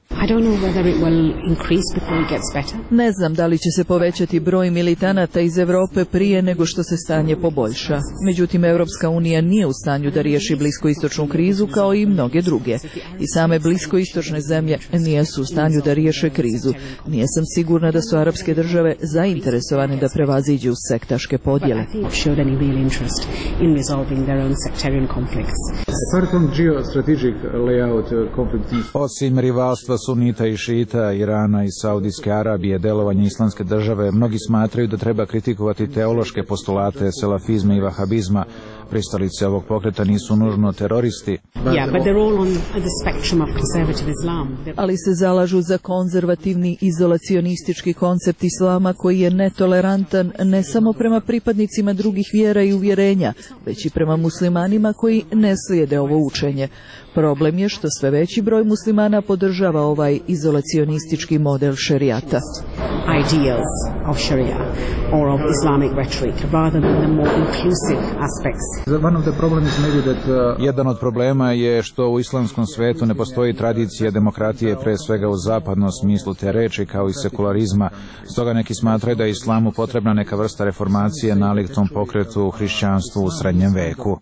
Ne znam da li će se povećati broj militanata iz Europe prije nego što se stanje poboljša. Međutim, Evropska unija nije u stanju da riješi bliskoistočnu krizu kao i mnoge druge. I same bliskoistočne zemlje nisu u stanju da riješe krizu. Nije sam sigurna da su arapske države zainteresovane da prevaziđu sektaške podjele. Osim rivalstva sunita i šita, Irana i Saudijske Arabije, delovanje islamske države, mnogi smatraju da treba kritikovati teološke postulate selafizma i vahabizma. Pristalice ovog pokreta nisu nužno teroristi. Ali se zalažu za konzervativni izolacionistički koncept islama koji je netolerantan ne samo prema pripadnicima drugih vjera i uvjerenja, već i prema muslimanima koji ne slijede ovo učenje. Problem je što sve veći broj muslimana podržava ovaj izolacionistički model šerijata. Jedan od problema je što u islamskom svetu ne postoji tradicija demokratije, pre svega u zapadnom smislu te reči, kao i sekularizma. Stoga neki smatraju da je islamu potrebna neka vrsta reformacije nalik tom pokretu u hrišćanstvu u srednjem veku.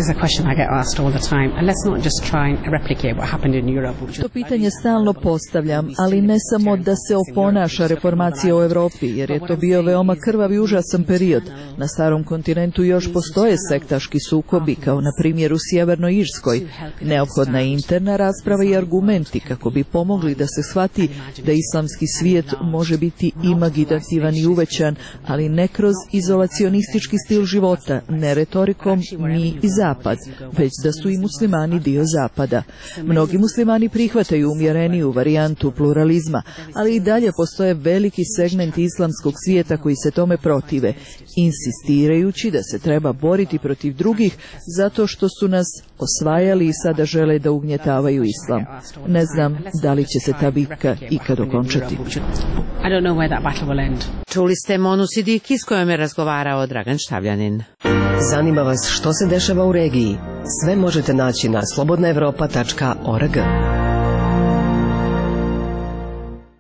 To pitanje stalno postavljam, ali ne samo da se oponaša reformacija u Europi, jer je to bio veoma krvav i užasan period. Na starom kontinentu još postoje sektaški sukobi, kao na primjer u Sjevernoj Irskoj. Neophodna je interna rasprava i argumenti kako bi pomogli da se shvati da islamski svijet može biti imaginativan i uvećan, ali ne kroz izolacionistički stil života, ne retorikom mi i zapad, već da su i muslimani dio zapada. Mnogi muslimani prihvataju umjereniju varijantu pluralizma, ali i dalje postoje veliki segmenti islamskog svijeta koji se tome protive, insistirajući da se treba boriti protiv drugih zato što su nas osvajali i sada žele da ugnjetavaju islam. Ne znam da li će se ta bitka ikad okončati. Čuli ste Monu Sidiki s kojom je razgovarao Dragan Štavljanin. Zanima vas što se dešava u regiji? Sve možete naći na slobodna evropa tačka org.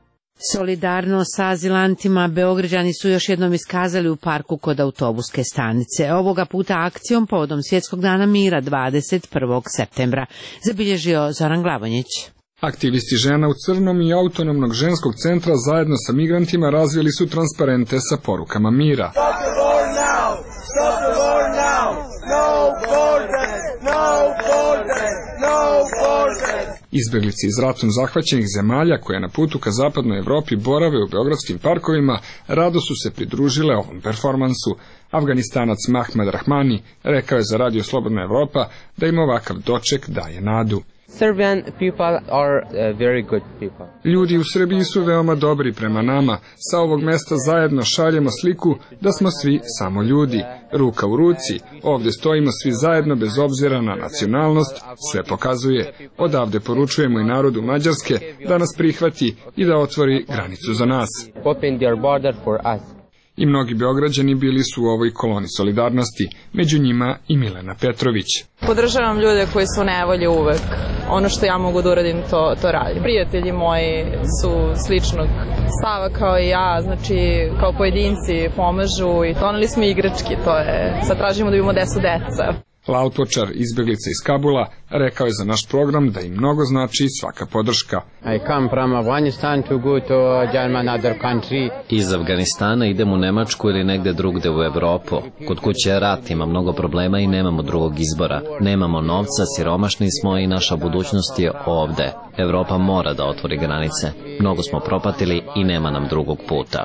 Solidarno sa azilantima Beograđani su još jednom iskazali u parku kod autobuske stanice. Ovoga puta akcijom povodom Svjetskog dana mira dvadeset prvog septembra, zabilježio Zoran Glavonjić. Aktivisti žena u crnom i autonomnog ženskog centra zajedno sa migrantima razvili su transparente sa porukama mira. Stop the war now! Stop the war now! No borders! No borders! No borders! Izbeglice iz ratom zahvaćenih zemalja koje na putu ka zapadnoj Evropi borave u beogradskim parkovima rado su se pridružile ovom performansu. Afganistanac Mahmed Rahmani rekao je za Radio Slobodna Evropa da im ovakav doček daje nadu. Serbian people are uh, very good people. Ljudi u Srbiji su veoma dobri prema nama. Sa ovog mesta zajedno šaljemo sliku da smo svi samo ljudi. Ruka u ruci. Ovdje stojimo svi zajedno bez obzira na nacionalnost. Sve pokazuje. Odavde poručujemo i narodu Mađarske da nas prihvati i da otvori granicu za nas. Open their border for us. I mnogi Beograđani bili su u ovoj koloni solidarnosti, među njima i Milena Petrović. Podržavam ljude koji su u nevolji uvek. Ono što ja mogu da uradim, to, to radim. Prijatelji moji su sličnog stava kao i ja, znači kao pojedinci pomažu i doneli smo igrački, to je, sad tražimo da vidimo gde su deca. Lalpočar, izbjeglica iz Kabula, rekao je za naš program da im mnogo znači svaka podrška. I come from Afghanistan to go to German other country. Iz Afganistana idem u Nemačku ili negde drugde u Evropu. Kod kuće je rat, ima mnogo problema i nemamo drugog izbora. Nemamo novca, siromašni smo i naša budućnost je ovde. Evropa mora da otvori granice. Mnogo smo propatili i nema nam drugog puta.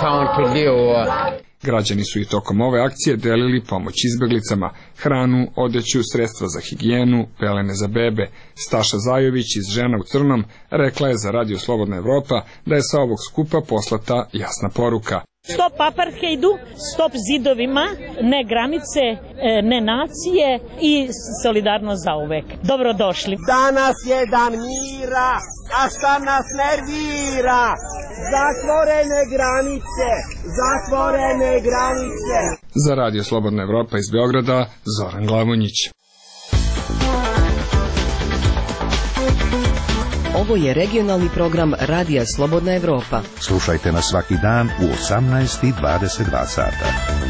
Građani su i tokom ove akcije delili pomoć izbeglicama, hranu, odeću, sredstva za higijenu, pelene za bebe. Staša Zajović iz Žena u crnom rekla je za Radio Slobodna Evropa da je sa ovog skupa poslata jasna poruka. Stop apartheidu, stop zidovima, ne granice, ne nacije i solidarnost zauvek. Dobrodošli. Danas je dan mira, a šta nas nervira? Zatvorene granice, zatvorene granice. Za Radio Slobodna Evropa iz Beograda, Zoran Glavonjić. Ovo je regionalni program Radija Slobodna Evropa. Slušajte nas svaki dan u osamnaest i dvadeset dva sata.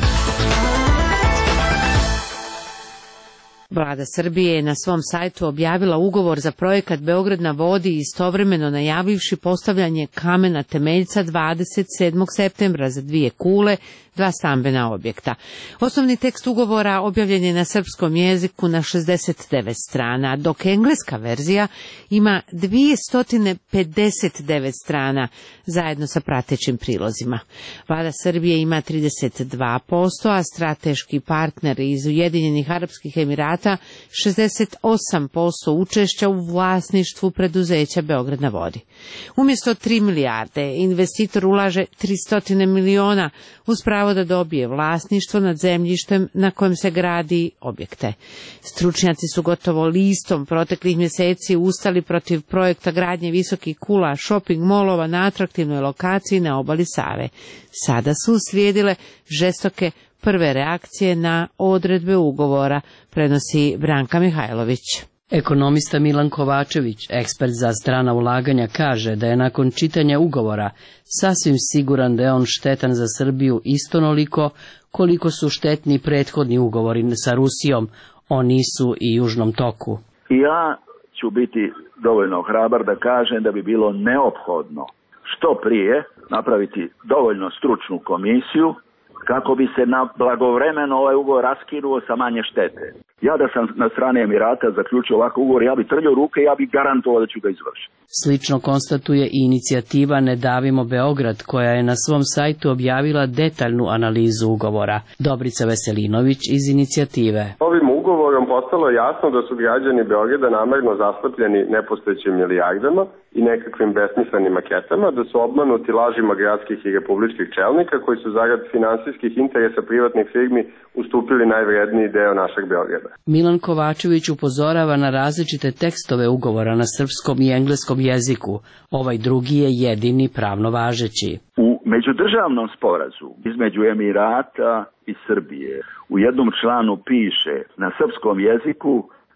Vlada Srbije je na svom sajtu objavila ugovor za projekat Beograd na vodi, istovremeno najavivši postavljanje kamena temeljca dvadeset sedmog septembra za dvije kule, dva stambena objekta. Osnovni tekst ugovora objavljen je na srpskom jeziku na šezdeset devet strana, dok engleska verzija ima dvesta pedeset devet strana, zajedno sa pratećim prilozima. Vlada Srbije ima trideset dva posto, a strateški partner iz Ujedinjenih Arapskih Emirata šezdeset osam posto učešća u vlasništvu preduzeća Beograd na vodi. Umjesto tri milijarde, investitor ulaže tristo miliona uz pravo da dobije vlasništvo nad zemljištem na kojem se gradi objekte. Stručnjaci su gotovo listom proteklih mjeseci ustali protiv projekta gradnje visokih kula, shopping molova na atraktivnoj lokaciji na obali Save. Sada su uslijedile žestoke prve reakcije na odredbe ugovora, prenosi Branka Mihajlović. Ekonomista Milan Kovačević, ekspert za strana ulaganja, kaže da je nakon čitanja ugovora sasvim siguran da je on štetan za Srbiju isto onoliko koliko su štetni prethodni ugovori sa Rusijom o Nisu i Južnom toku. Ja ću biti dovoljno hrabar da kažem da bi bilo neophodno što prije napraviti dovoljno stručnu komisiju kako bi se na blagovremeno ovaj ugovor raskinuo sa manje štete. Ja da sam na strane Emirata zaključio ovakav ugovor, ja bi trljao ruke, ja bi garantovao da ću ga izvršiti. Slično konstatuje i inicijativa Ne davimo Beograd, koja je na svom sajtu objavila detaljnu analizu ugovora. Dobrica Veselinović iz inicijative. Ovim ugovorom postalo je jasno da su građani Beograda namerno zastupljeni nepostojećim milijardama i nekakvim besmislenim maketama, da su obmanuti lažima gradskih i republičkih čelnika koji su zarad finansijskih interesa privatnih firmi ustupili najvredniji deo našeg Beograda. Milan Kovačević upozorava na različite tekstove ugovora na srpskom i engleskom jeziku. Ovaj drugi je jedini pravno važeći. U međudržavnom sporazu između Emirata i Srbije u jednom članu piše na srpskom jeziku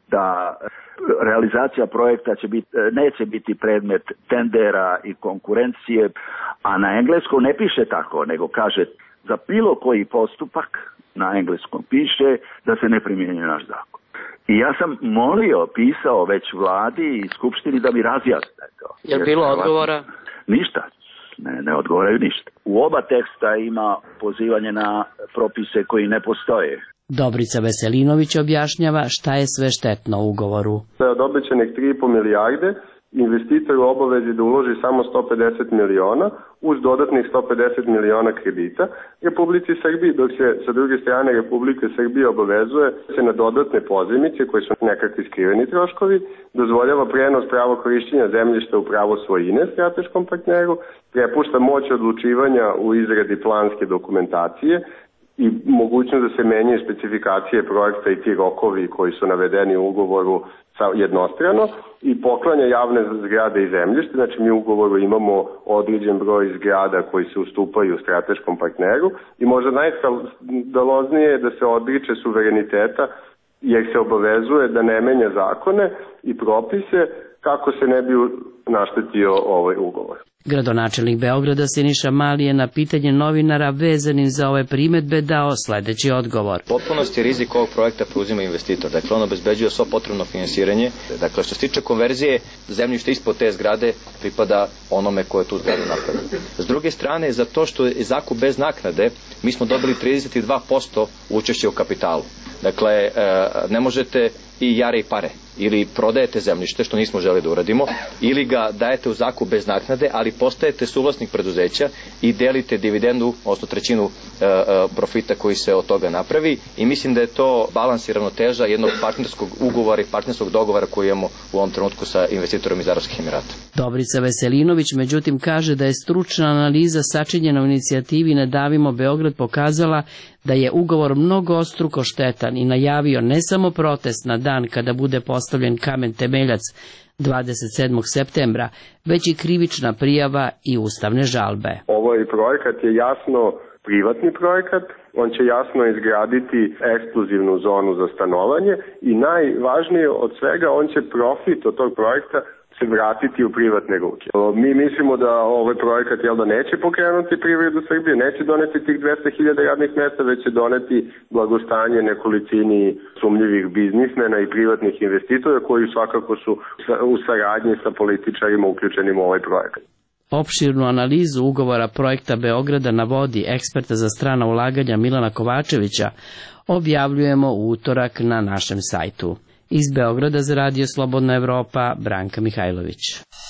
da realizacija projekta će biti, neće biti predmet tendera i konkurencije, a na engleskom ne piše tako, nego kaže za bilo koji postupak, na engleskom piše da se ne primjenjuje naš zakon. I ja sam molio, pisao već vladi i skupštini da mi razjasne to. Je li bilo odgovora? Ništa. Ne, ne odgovaraju ništa. U oba teksta ima pozivanje na propise koji ne postoje. Dobrica Veselinović objašnjava šta je sve štetno u ugovoru. Od obećanih tri i po milijarde, investitor u obavezi da uloži samo sto pedeset miliona uz dodatnih sto pedeset miliona kredita Republici Srbiji, dok se sa druge strane Republike Srbije obavezuje se na dodatne pozajmice koji su nekakvi skriveni troškovi, dozvoljava prenos pravo korišćenja zemljišta u pravo svojine strateškom partneru, prepušta moć odlučivanja u izradi planske dokumentacije i mogućnost da se menjaju specifikacije projekta i ti rokovi koji su navedeni u ugovoru jednostrano i poklanja javne zgrade i zemljište. Znači mi u ugovoru imamo određen broj zgrada koji se ustupaju strateškom partneru i možda najskandaloznije je da se odriče suvereniteta jer se obavezuje da ne menja zakone i propise kako se ne bi naštetio ovaj ugovor. Gradonačelnik Beograda Siniša Mali je na pitanje novinara vezanim za ove primedbe dao sledeći odgovor. Potpunosti rizik ovog projekta preuzima investitor. Dakle, on obezbeđuje svo potrebno finansiranje. Dakle, što se tiče konverzije, zemljište ispod te zgrade pripada onome ko je tu zgradu napravio. S druge strane, za to što je zakup bez naknade, mi smo dobili trideset dva posto učešća u kapitalu. Dakle, ne možete i jare i pare. Ili prodajete zemljište, što nismo želi da uradimo, ili ga dajete u zakup bez naknade, ali postajete suvlasnik preduzeća i delite dividendu, odnosno trećinu e, e, profita koji se od toga napravi. I mislim da je to balans i ravnoteža jednog partnerskog ugovora i partnerskog dogovora koji imamo u ovom trenutku sa investitorom iz Arapskih Emirata. Dobrica Veselinović međutim kaže da je stručna analiza sačinjena u inicijativi Ne davimo Beograd pokazala da je ugovor mnogostruko štetan i najavio ne samo protest na dan kada bude postavljen kamen temeljac dvadeset sedmog septembra, već i krivična prijava i ustavne žalbe. Ovaj projekat je jasno privatni projekat, on će jasno izgraditi ekskluzivnu zonu za stanovanje i najvažnije od svega, on će profit od tog projekta se vratiti u privatne ruke. Mi mislimo da ovaj projekat jel da neće pokrenuti privredu Srbije, neće doneti tih dvesta hiljada radnih mesta, već će doneti blagostanje nekolicini sumnjivih biznismena i privatnih investitora koji svakako su u saradnji sa političarima uključenim u ovaj projekat. Opširnu analizu ugovora projekta Beograda na vodi eksperta za strana ulaganja Milana Kovačevića objavljujemo u utorak na našem sajtu. Iz Beograda za Radio Slobodna Evropa, Branka Mihajlović.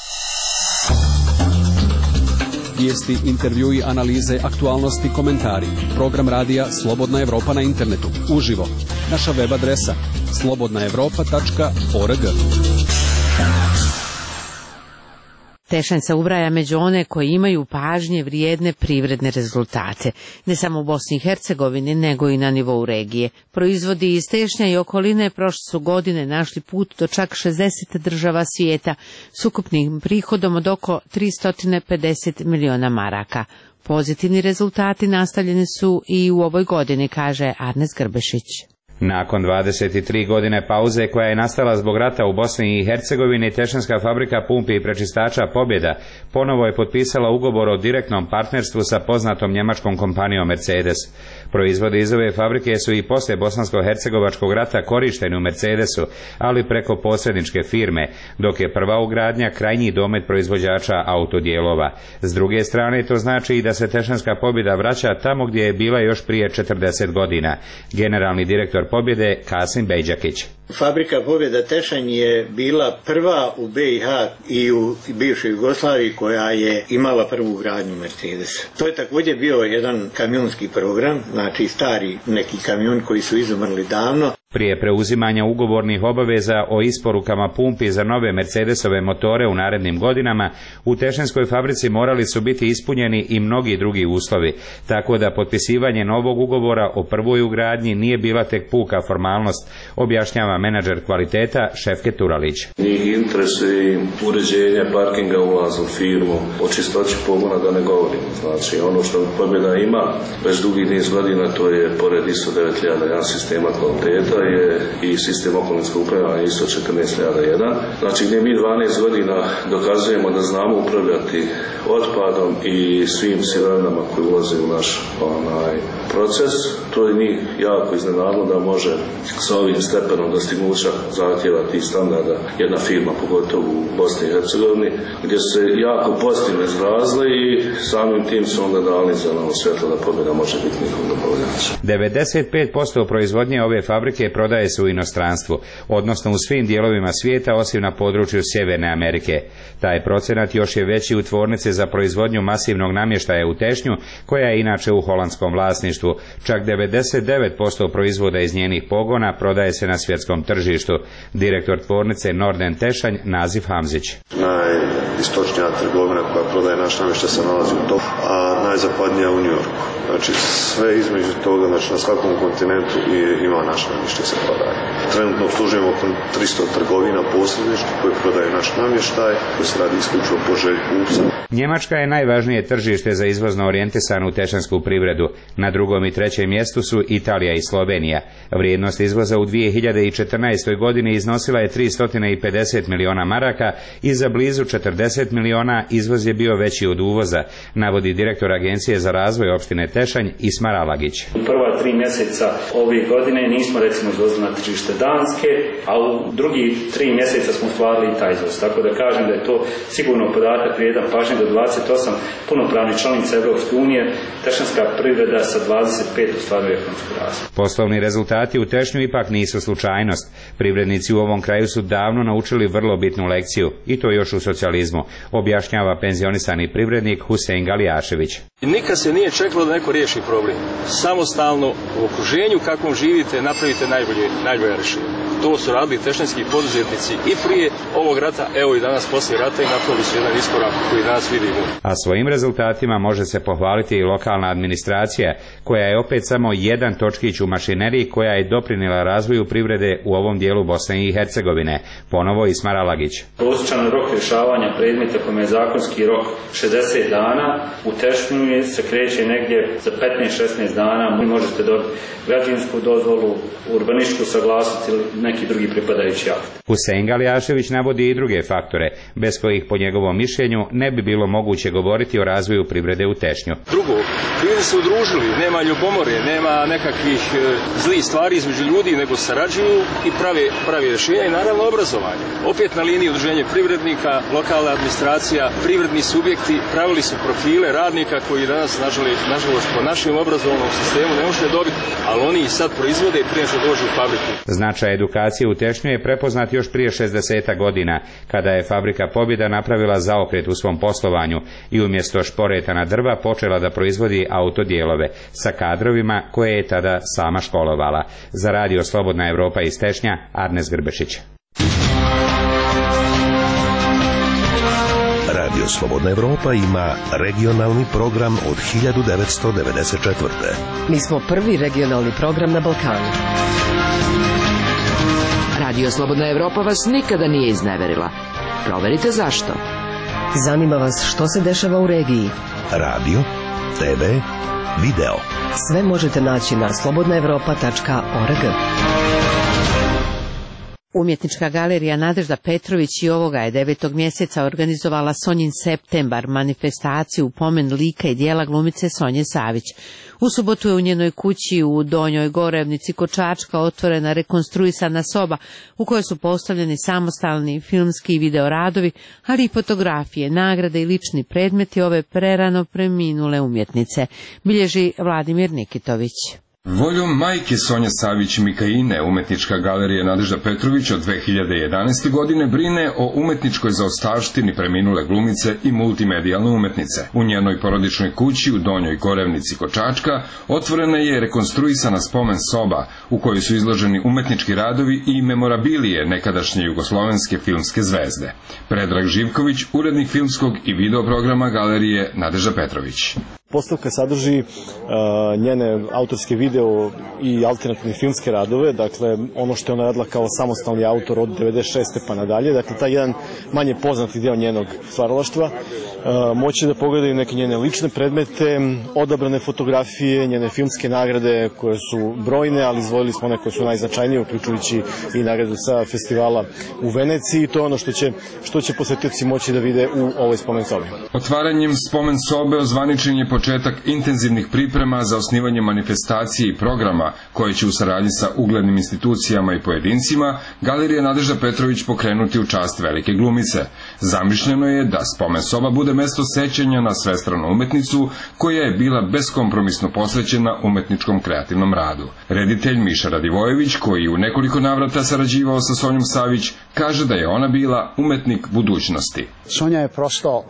Vijesti, intervjui, analize, aktualnosti, komentari. Program radija Slobodna Evropa na internetu. Uživo. Naša web adresa slobodna evropa tačka org. Tešanj se ubraja među one koji imaju pažnje vrijedne privredne rezultate, ne samo u Bosni i Hercegovini, nego i na nivou regije. Proizvodi iz Tešnja i okoline prošle su godine našli put do čak šezdeset država svijeta s ukupnim prihodom od oko tristo pedeset miliona maraka. Pozitivni rezultati nastavljeni su i u ovoj godini, kaže Arnes Grbešić. Nakon dvadeset tri godine pauze koja je nastala zbog rata u Bosni i Hercegovini, Tešanska fabrika pumpi i prečistača Pobjeda ponovo je potpisala ugovor o direktnom partnerstvu sa poznatom njemačkom kompanijom Mercedes. Proizvodi iz ove fabrike su i poslije bosansko-hercegovačkog rata korišteni u Mercedesu, ali preko posredničke firme, dok je prva ugradnja krajnji domet proizvođača autodijelova. S druge strane, to znači i da se Tešanska Pobjeda vraća tamo gdje je bila još prije četrdeset godina. Generalni direktor Pobjede Kasim Bejđakić. Fabrika Pobjeda Tešanj je bila prva u B i H i u bivšoj Jugoslaviji koja je imala prvu gradnju Mercedesa. To je također bio jedan kamionski program, znači stari neki kamion koji su izumrli davno. Prije preuzimanja ugovornih obaveza o isporukama pumpi za nove Mercedesove motore u narednim godinama, u Tešanskoj fabrici morali su biti ispunjeni i mnogi drugi uslovi, tako da potpisivanje novog ugovora o prvoj ugradnji nije bila tek puka formalnost, objašnjava menadžer kvaliteta Šefke Turalić. Njih interesuje uređenje parkinga, ulaz u firmu, o čistoći pogona da ne govorimo. Znači ono što Pobjeda ima već dugi niz godina, to je pored I S O devet hiljada jedan sistema kvaliteta, Sada je i sistem okolinskog upravljanja isto četrnaest hiljada jedan. Znači gdje mi dvanaest godina dokazujemo da znamo upravljati otpadom i svim sirovinama koji ulaze u naš onaj proces. To je njih jako iznenadno da može sa ovim stepenom dostignuća zahtjeva tih standarda jedna firma, pogotovo u Bosni i Hercegovini, gdje se jako pozitivno izrazile i samim tim su onda dali zeleno svjetlo da pobjeda može biti njihov dobavljač. devedeset pet posto proizvodnje ove fabrike prodaje se u inostranstvu, odnosno u svim dijelovima svijeta osim na području Sjeverne Amerike. Taj procenat još je veći u tvornici za proizvodnju masivnog namještaja u Tešnju, koja je inače u holandskom vlasništvu. Čak devedeset devet posto proizvoda iz njenih pogona prodaje se na svjetskom tržištu. Direktor tvornice Norden Tešanj, Nazif Hamzić. Najistočnija trgovina koja prodaje naš namještaj se nalazi u Topu, a najzapadnija u New Yorku. Znači sve između toga, znači na svakom kontinentu ima naš namještaj se prodaje. Trenutno obslužujemo oko tristo trgovina posredničkih koje prodaju naš namještaj, koji se radi isključivo po želji kupca. Njemačka je najvažnije tržište za izvozno orijentisanu tešansku privredu. Na drugom i trećem mjestu su Italija i Slovenija. Vrijednost izvoza u dvije hiljade četrnaestoj godini iznosila je tristo pedeset miliona maraka i za blizu četrdeset miliona izvoz je bio veći od uvoza, navodi direktor Agencije za razvoj opštine Tešanj Ismar Alagić. U prva tri mjeseca ove godine nismo recimo izvozili na tržište Danske, a u drugi tri mjeseca smo ostvarili i taj izvoz. Tako da kažem da je to sigurno podatak vrijedan pažnje do dvadeset osam punopravnih članica Europske unije, tešanska privreda sa dvadeset pet ostvaruje ekonomsku razvoj. Poslovni rezultati u Tešnju ipak nisu slučajnost. Privrednici u ovom kraju su davno naučili vrlo bitnu lekciju, i to još u socijalizmu, objašnjava penzionisani privrednik Husein Galijašević. Nikad se nije čekalo da neko riješi problem. Samostalno u okruženju kakvom živite napravite najbolje, najbolje rješenje. To su radili tešnjanski poduzetnici i prije ovog rata, evo i danas poslije rata, i napravili su jedan iskorak koji danas vidimo. A svojim rezultatima može se pohvaliti i lokalna administracija, koja je opet samo jedan točkić u mašineriji koja je doprinijela razvoju privrede u ovom dijelu Bosne i Hercegovine. Ponovo Ismar Alagić. Prosječan rok rješavanja predmeta kome je zakonski rok šezdeset dana, u Tešnju se kreće negdje za petnaest šesnaest dana. Možete dobiti građevinsku dozvolu, urbanističku saglasnost ili neki drugi pripadajući akt. Husein Galijašević navodi i druge faktore, bez kojih po njegovom mišljenju ne bi bilo moguće govoriti o razvoju privrede u Tešnju. Drugo, ljudi su udružili, nema ljubomore, nema nekakvih e, zlih stvari između ljudi, nego sarađuju i prave, prave rješenja i naravno obrazovanje. Opet na liniji udruženja privrednika, lokalna administracija, privredni subjekti pravili su profile radnika koji danas, nažalost, nažalost po našem obrazovnom sistemu ne možete dobiti, ali oni i sad proizvode prije što dođu u fabriku. Značaj edukacije u Tešnju je prepoznat još prije šezdeset godina, kada je fabrika Pobjeda napravila zaokret u svom poslovanju i umjesto šporetana drva počela da proizvodi autodijelove sa kadrovima koje je tada sama školovala. Za radio Slobodna Evropa iz Tešnja, Arnes Grbešić. Radio Slobodna Evropa ima regionalni program od hiljadu devetsto devedeset četvrte. Mi smo prvi regionalni program na Balkanu. Radio Slobodna Evropa vas nikada nije izneverila. Proverite zašto. Zanima vas što se dešava u regiji. Radio, te ve, video. Sve možete naći na slobodna evropa tačka org. Umjetnička galerija Nadežda Petrović i ovoga je devetog mjeseca organizovala Sonjin septembar, manifestaciju u pomen lika i dijela glumice Sonje Savić. U subotu je u njenoj kući u Donjoj Gorevnici kod Čačka otvorena rekonstruisana soba u kojoj su postavljeni samostalni filmski i video radovi, ali i fotografije, nagrade i lični predmeti ove prerano preminule umjetnice, bilježi Vladimir Nikitović. Voljom majke Sonje Savić Mikaine, Umetnička galerija Nadežda Petrović od dve hiljade jedanaeste. godine brine o umetničkoj zaostavštini preminule glumice i multimedijalne umetnice. U njenoj porodičnoj kući u Donjoj Gorevnici kod Čačka otvorena je rekonstruisana spomen soba u kojoj su izloženi umetnički radovi i memorabilije nekadašnje jugoslovenske filmske zvezde. Predrag Živković, urednik filmskog i video programa galerije Nadežda Petrović. Postavka sadrži uh, njene autorske video i alternativne filmske radove, dakle ono što je ona radila kao samostalni autor od devedeset šeste pa nadalje, dakle taj jedan manje poznati deo njenog stvaralaštva. Uh, moći da pogledaju neke njene lične predmete, odabrane fotografije, njene filmske nagrade koje su brojne, ali izdvojili smo one koje su najznačajnije, uključujući i nagradu sa festivala u Veneciji. To je ono što će, što će posetioci moći da vide u ovoj spomen sobi. Otvaranjem spomen sobe ozvaničen je početak intenzivnih priprema za osnivanje manifestacije i programa koje će u saradnji sa uglednim institucijama i pojedincima Galerija Nadežda Petrović pokrenuti u čast velike glumice. Zamišljeno je da spomen soba bude mesto sećanja na svestranu umetnicu koja je bila beskompromisno posvećena umetničkom kreativnom radu. Reditelj Miša Radivojević, koji u nekoliko navrata sarađivao sa Sonjom Savić, kaže da je ona bila umetnik budućnosti. Sonja je prosto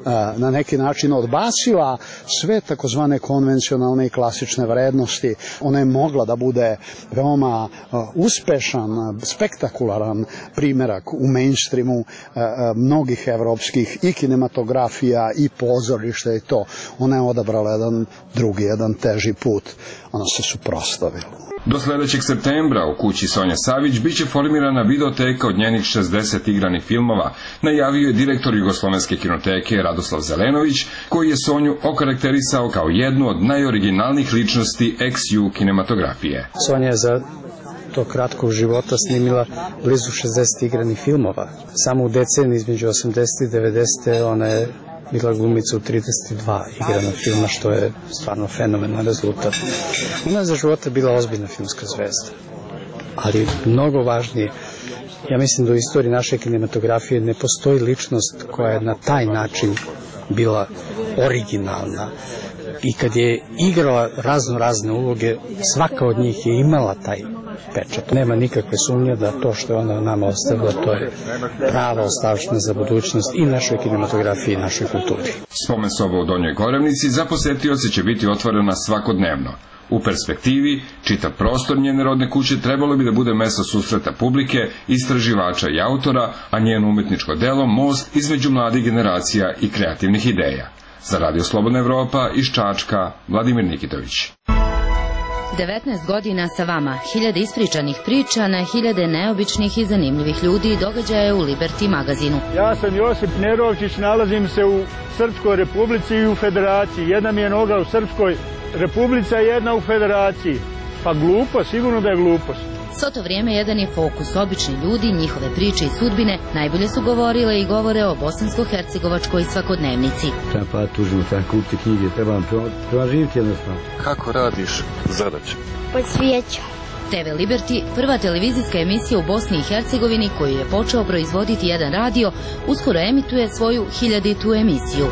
na neki način odbacila sve takozvane konvencionalne i klasične vrednosti. Ona je mogla da bude veoma uspešan, spektakularan primerak u mainstreamu mnogih evropskih i kinematografija i pozorišta i to. Ona je odabrala jedan drugi, jedan teži put. Ona se suprotstavila. Do sledećeg septembra u kući Sonje Savić biće formirana videoteka od njenih šezdeset igranih filmova, najavio je direktor Jugoslovenske kinoteke Radoslav Zelenović, koji je Sonju okarakterisao kao jednu od najoriginalnijih ličnosti ex-ju kinematografije. Sonja je za tog kratkog života snimila blizu šezdeset igranih filmova. Samo u deceniji između osamdesete i devedesete ona je bila glumica u trideset dva igrana filma, što je stvarno fenomenalan rezultat. Ona je za života bila ozbiljna filmska zvezda. Ali mnogo važnije, ja mislim da u istoriji naše kinematografije ne postoji ličnost koja je na taj način bila originalna. I kad je igrala razno razne uloge, svaka od njih je imala taj pečat. Nema nikakve sumnje da to što je ona nama ostavila, to je prava ostavština za budućnost i našoj kinematografiji i našoj kulturi. Spomen soba u Donjoj Gorevnici za posetioce će biti otvorena svakodnevno. U perspektivi, čitav prostor njene rodne kuće trebalo bi da bude mesto susreta publike, istraživača i autora, a njeno umetničko delo most između mladih generacija i kreativnih ideja. Za Radio Slobodna Evropa iz Čačka, Vladimir Nikitović. devetnaest godina sa vama, hiljade ispričanih priča na hiljade neobičnih i zanimljivih ljudi i događaja u Liberty magazinu. Ja sam Josip Nerovčić, nalazim se u Srpskoj republici i u Federaciji. Jedna mi je noga u Srpskoj republici, a jedna u Federaciji. Pa glupo, sigurno da je glupost. Svo to vrijeme jedan je fokus, obični ljudi, njihove priče i sudbine najbolje su govorile i govore o bosansko-hercegovačkoj svakodnevnici. Treba pa tužimo, treba kupiti knjige, treba treba živjeti jednostavno. Kako radiš zadaću? Pod svijećom. te ve Liberty, prva televizijska emisija u Bosni i Hercegovini koju je počeo proizvoditi jedan radio, uskoro emituje svoju hiljaditu emisiju.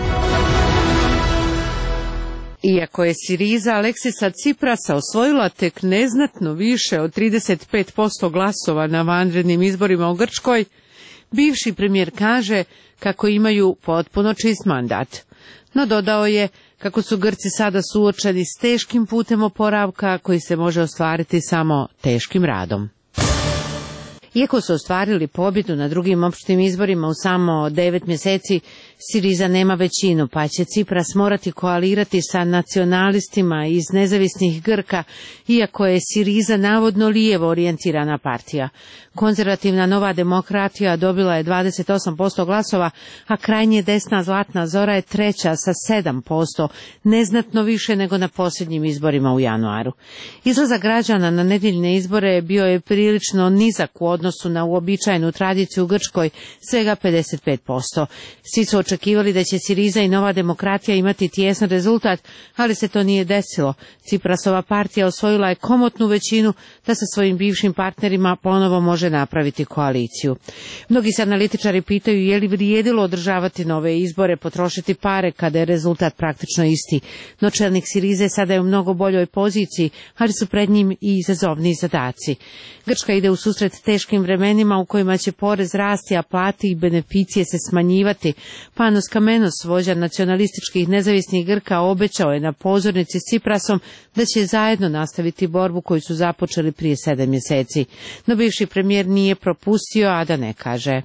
Iako je Siriza Aleksisa Ciprasa osvojila tek neznatno više od trideset pet posto glasova na vanrednim izborima u Grčkoj, bivši premijer kaže kako imaju potpuno čist mandat. No dodao je kako su Grci sada suočeni s teškim putem oporavka koji se može ostvariti samo teškim radom. Iako su ostvarili pobjedu na drugim opštim izborima u samo devet mjeseci, Siriza nema većinu, pa će Cipras morati koalirati sa nacionalistima iz nezavisnih Grka, iako je Siriza navodno lijevo orijentirana partija. Konzervativna Nova demokratija dobila je dvadeset osam posto glasova, a krajnje desna Zlatna Zora je treća sa sedam posto, neznatno više nego na posljednjim izborima u januaru. Izlazak građana na nedeljne izbore bio je prilično nizak u odnosu na uobičajenu tradiciju u Grčkoj, svega pedeset pet posto. Svi su očekivali da će Siriza i Nova demokratija imati tijesan rezultat, ali se to nije desilo. Ciprasova partija osvojila je komotnu većinu da sa svojim bivšim partnerima ponovo može napraviti koaliciju. Mnogi se analitičari pitaju je li vrijedilo održavati nove izbore, potrošiti pare kada je rezultat praktično isti. No čelnik Sirize sada je u mnogo boljoj poziciji, ali su pred njim i izazovni zadaci. Grčka ide u susret teškim vremenima u kojima će porez rasti, a plate i beneficije se smanjivati. Panos Kamenos, vođa nacionalističkih nezavisnih Grka, obećao je na pozornici s Ciprasom da će zajedno nastaviti borbu koju su započeli prije sedam mjeseci. No bivši premijer nije propustio, a da ne kaže.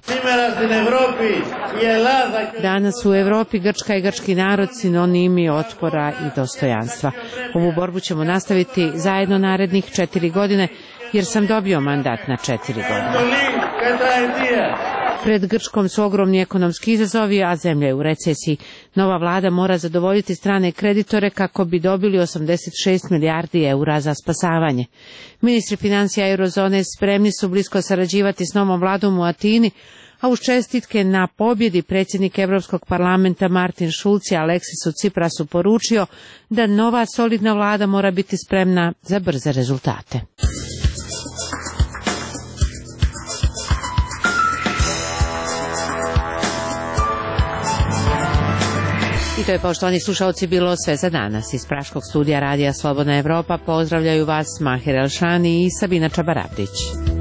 Danas u Europi Grčka i grčki narod sinonimi otpora i dostojanstva. Ovu borbu ćemo nastaviti zajedno narednih četiri godine, jer sam dobio mandat na četiri godine. Pred Grčkom su ogromni ekonomski izazovi, a zemlja je u recesiji. Nova vlada mora zadovoljiti strane kreditore kako bi dobili osamdeset šest milijardi eura za spasavanje. Ministri financija eurozone spremni su blisko sarađivati s novom vladom u Atini, a uz čestitke na pobjedi predsjednik Europskog parlamenta Martin Schulz je Aleksisu Ciprasu poručio da nova solidna vlada mora biti spremna za brze rezultate. I to je, poštovani slušalci, bilo sve za danas. Iz Praškog studija Radija Slobodna Evropa pozdravljaju vas Mahir Elšani i Sabina Čabarabdić.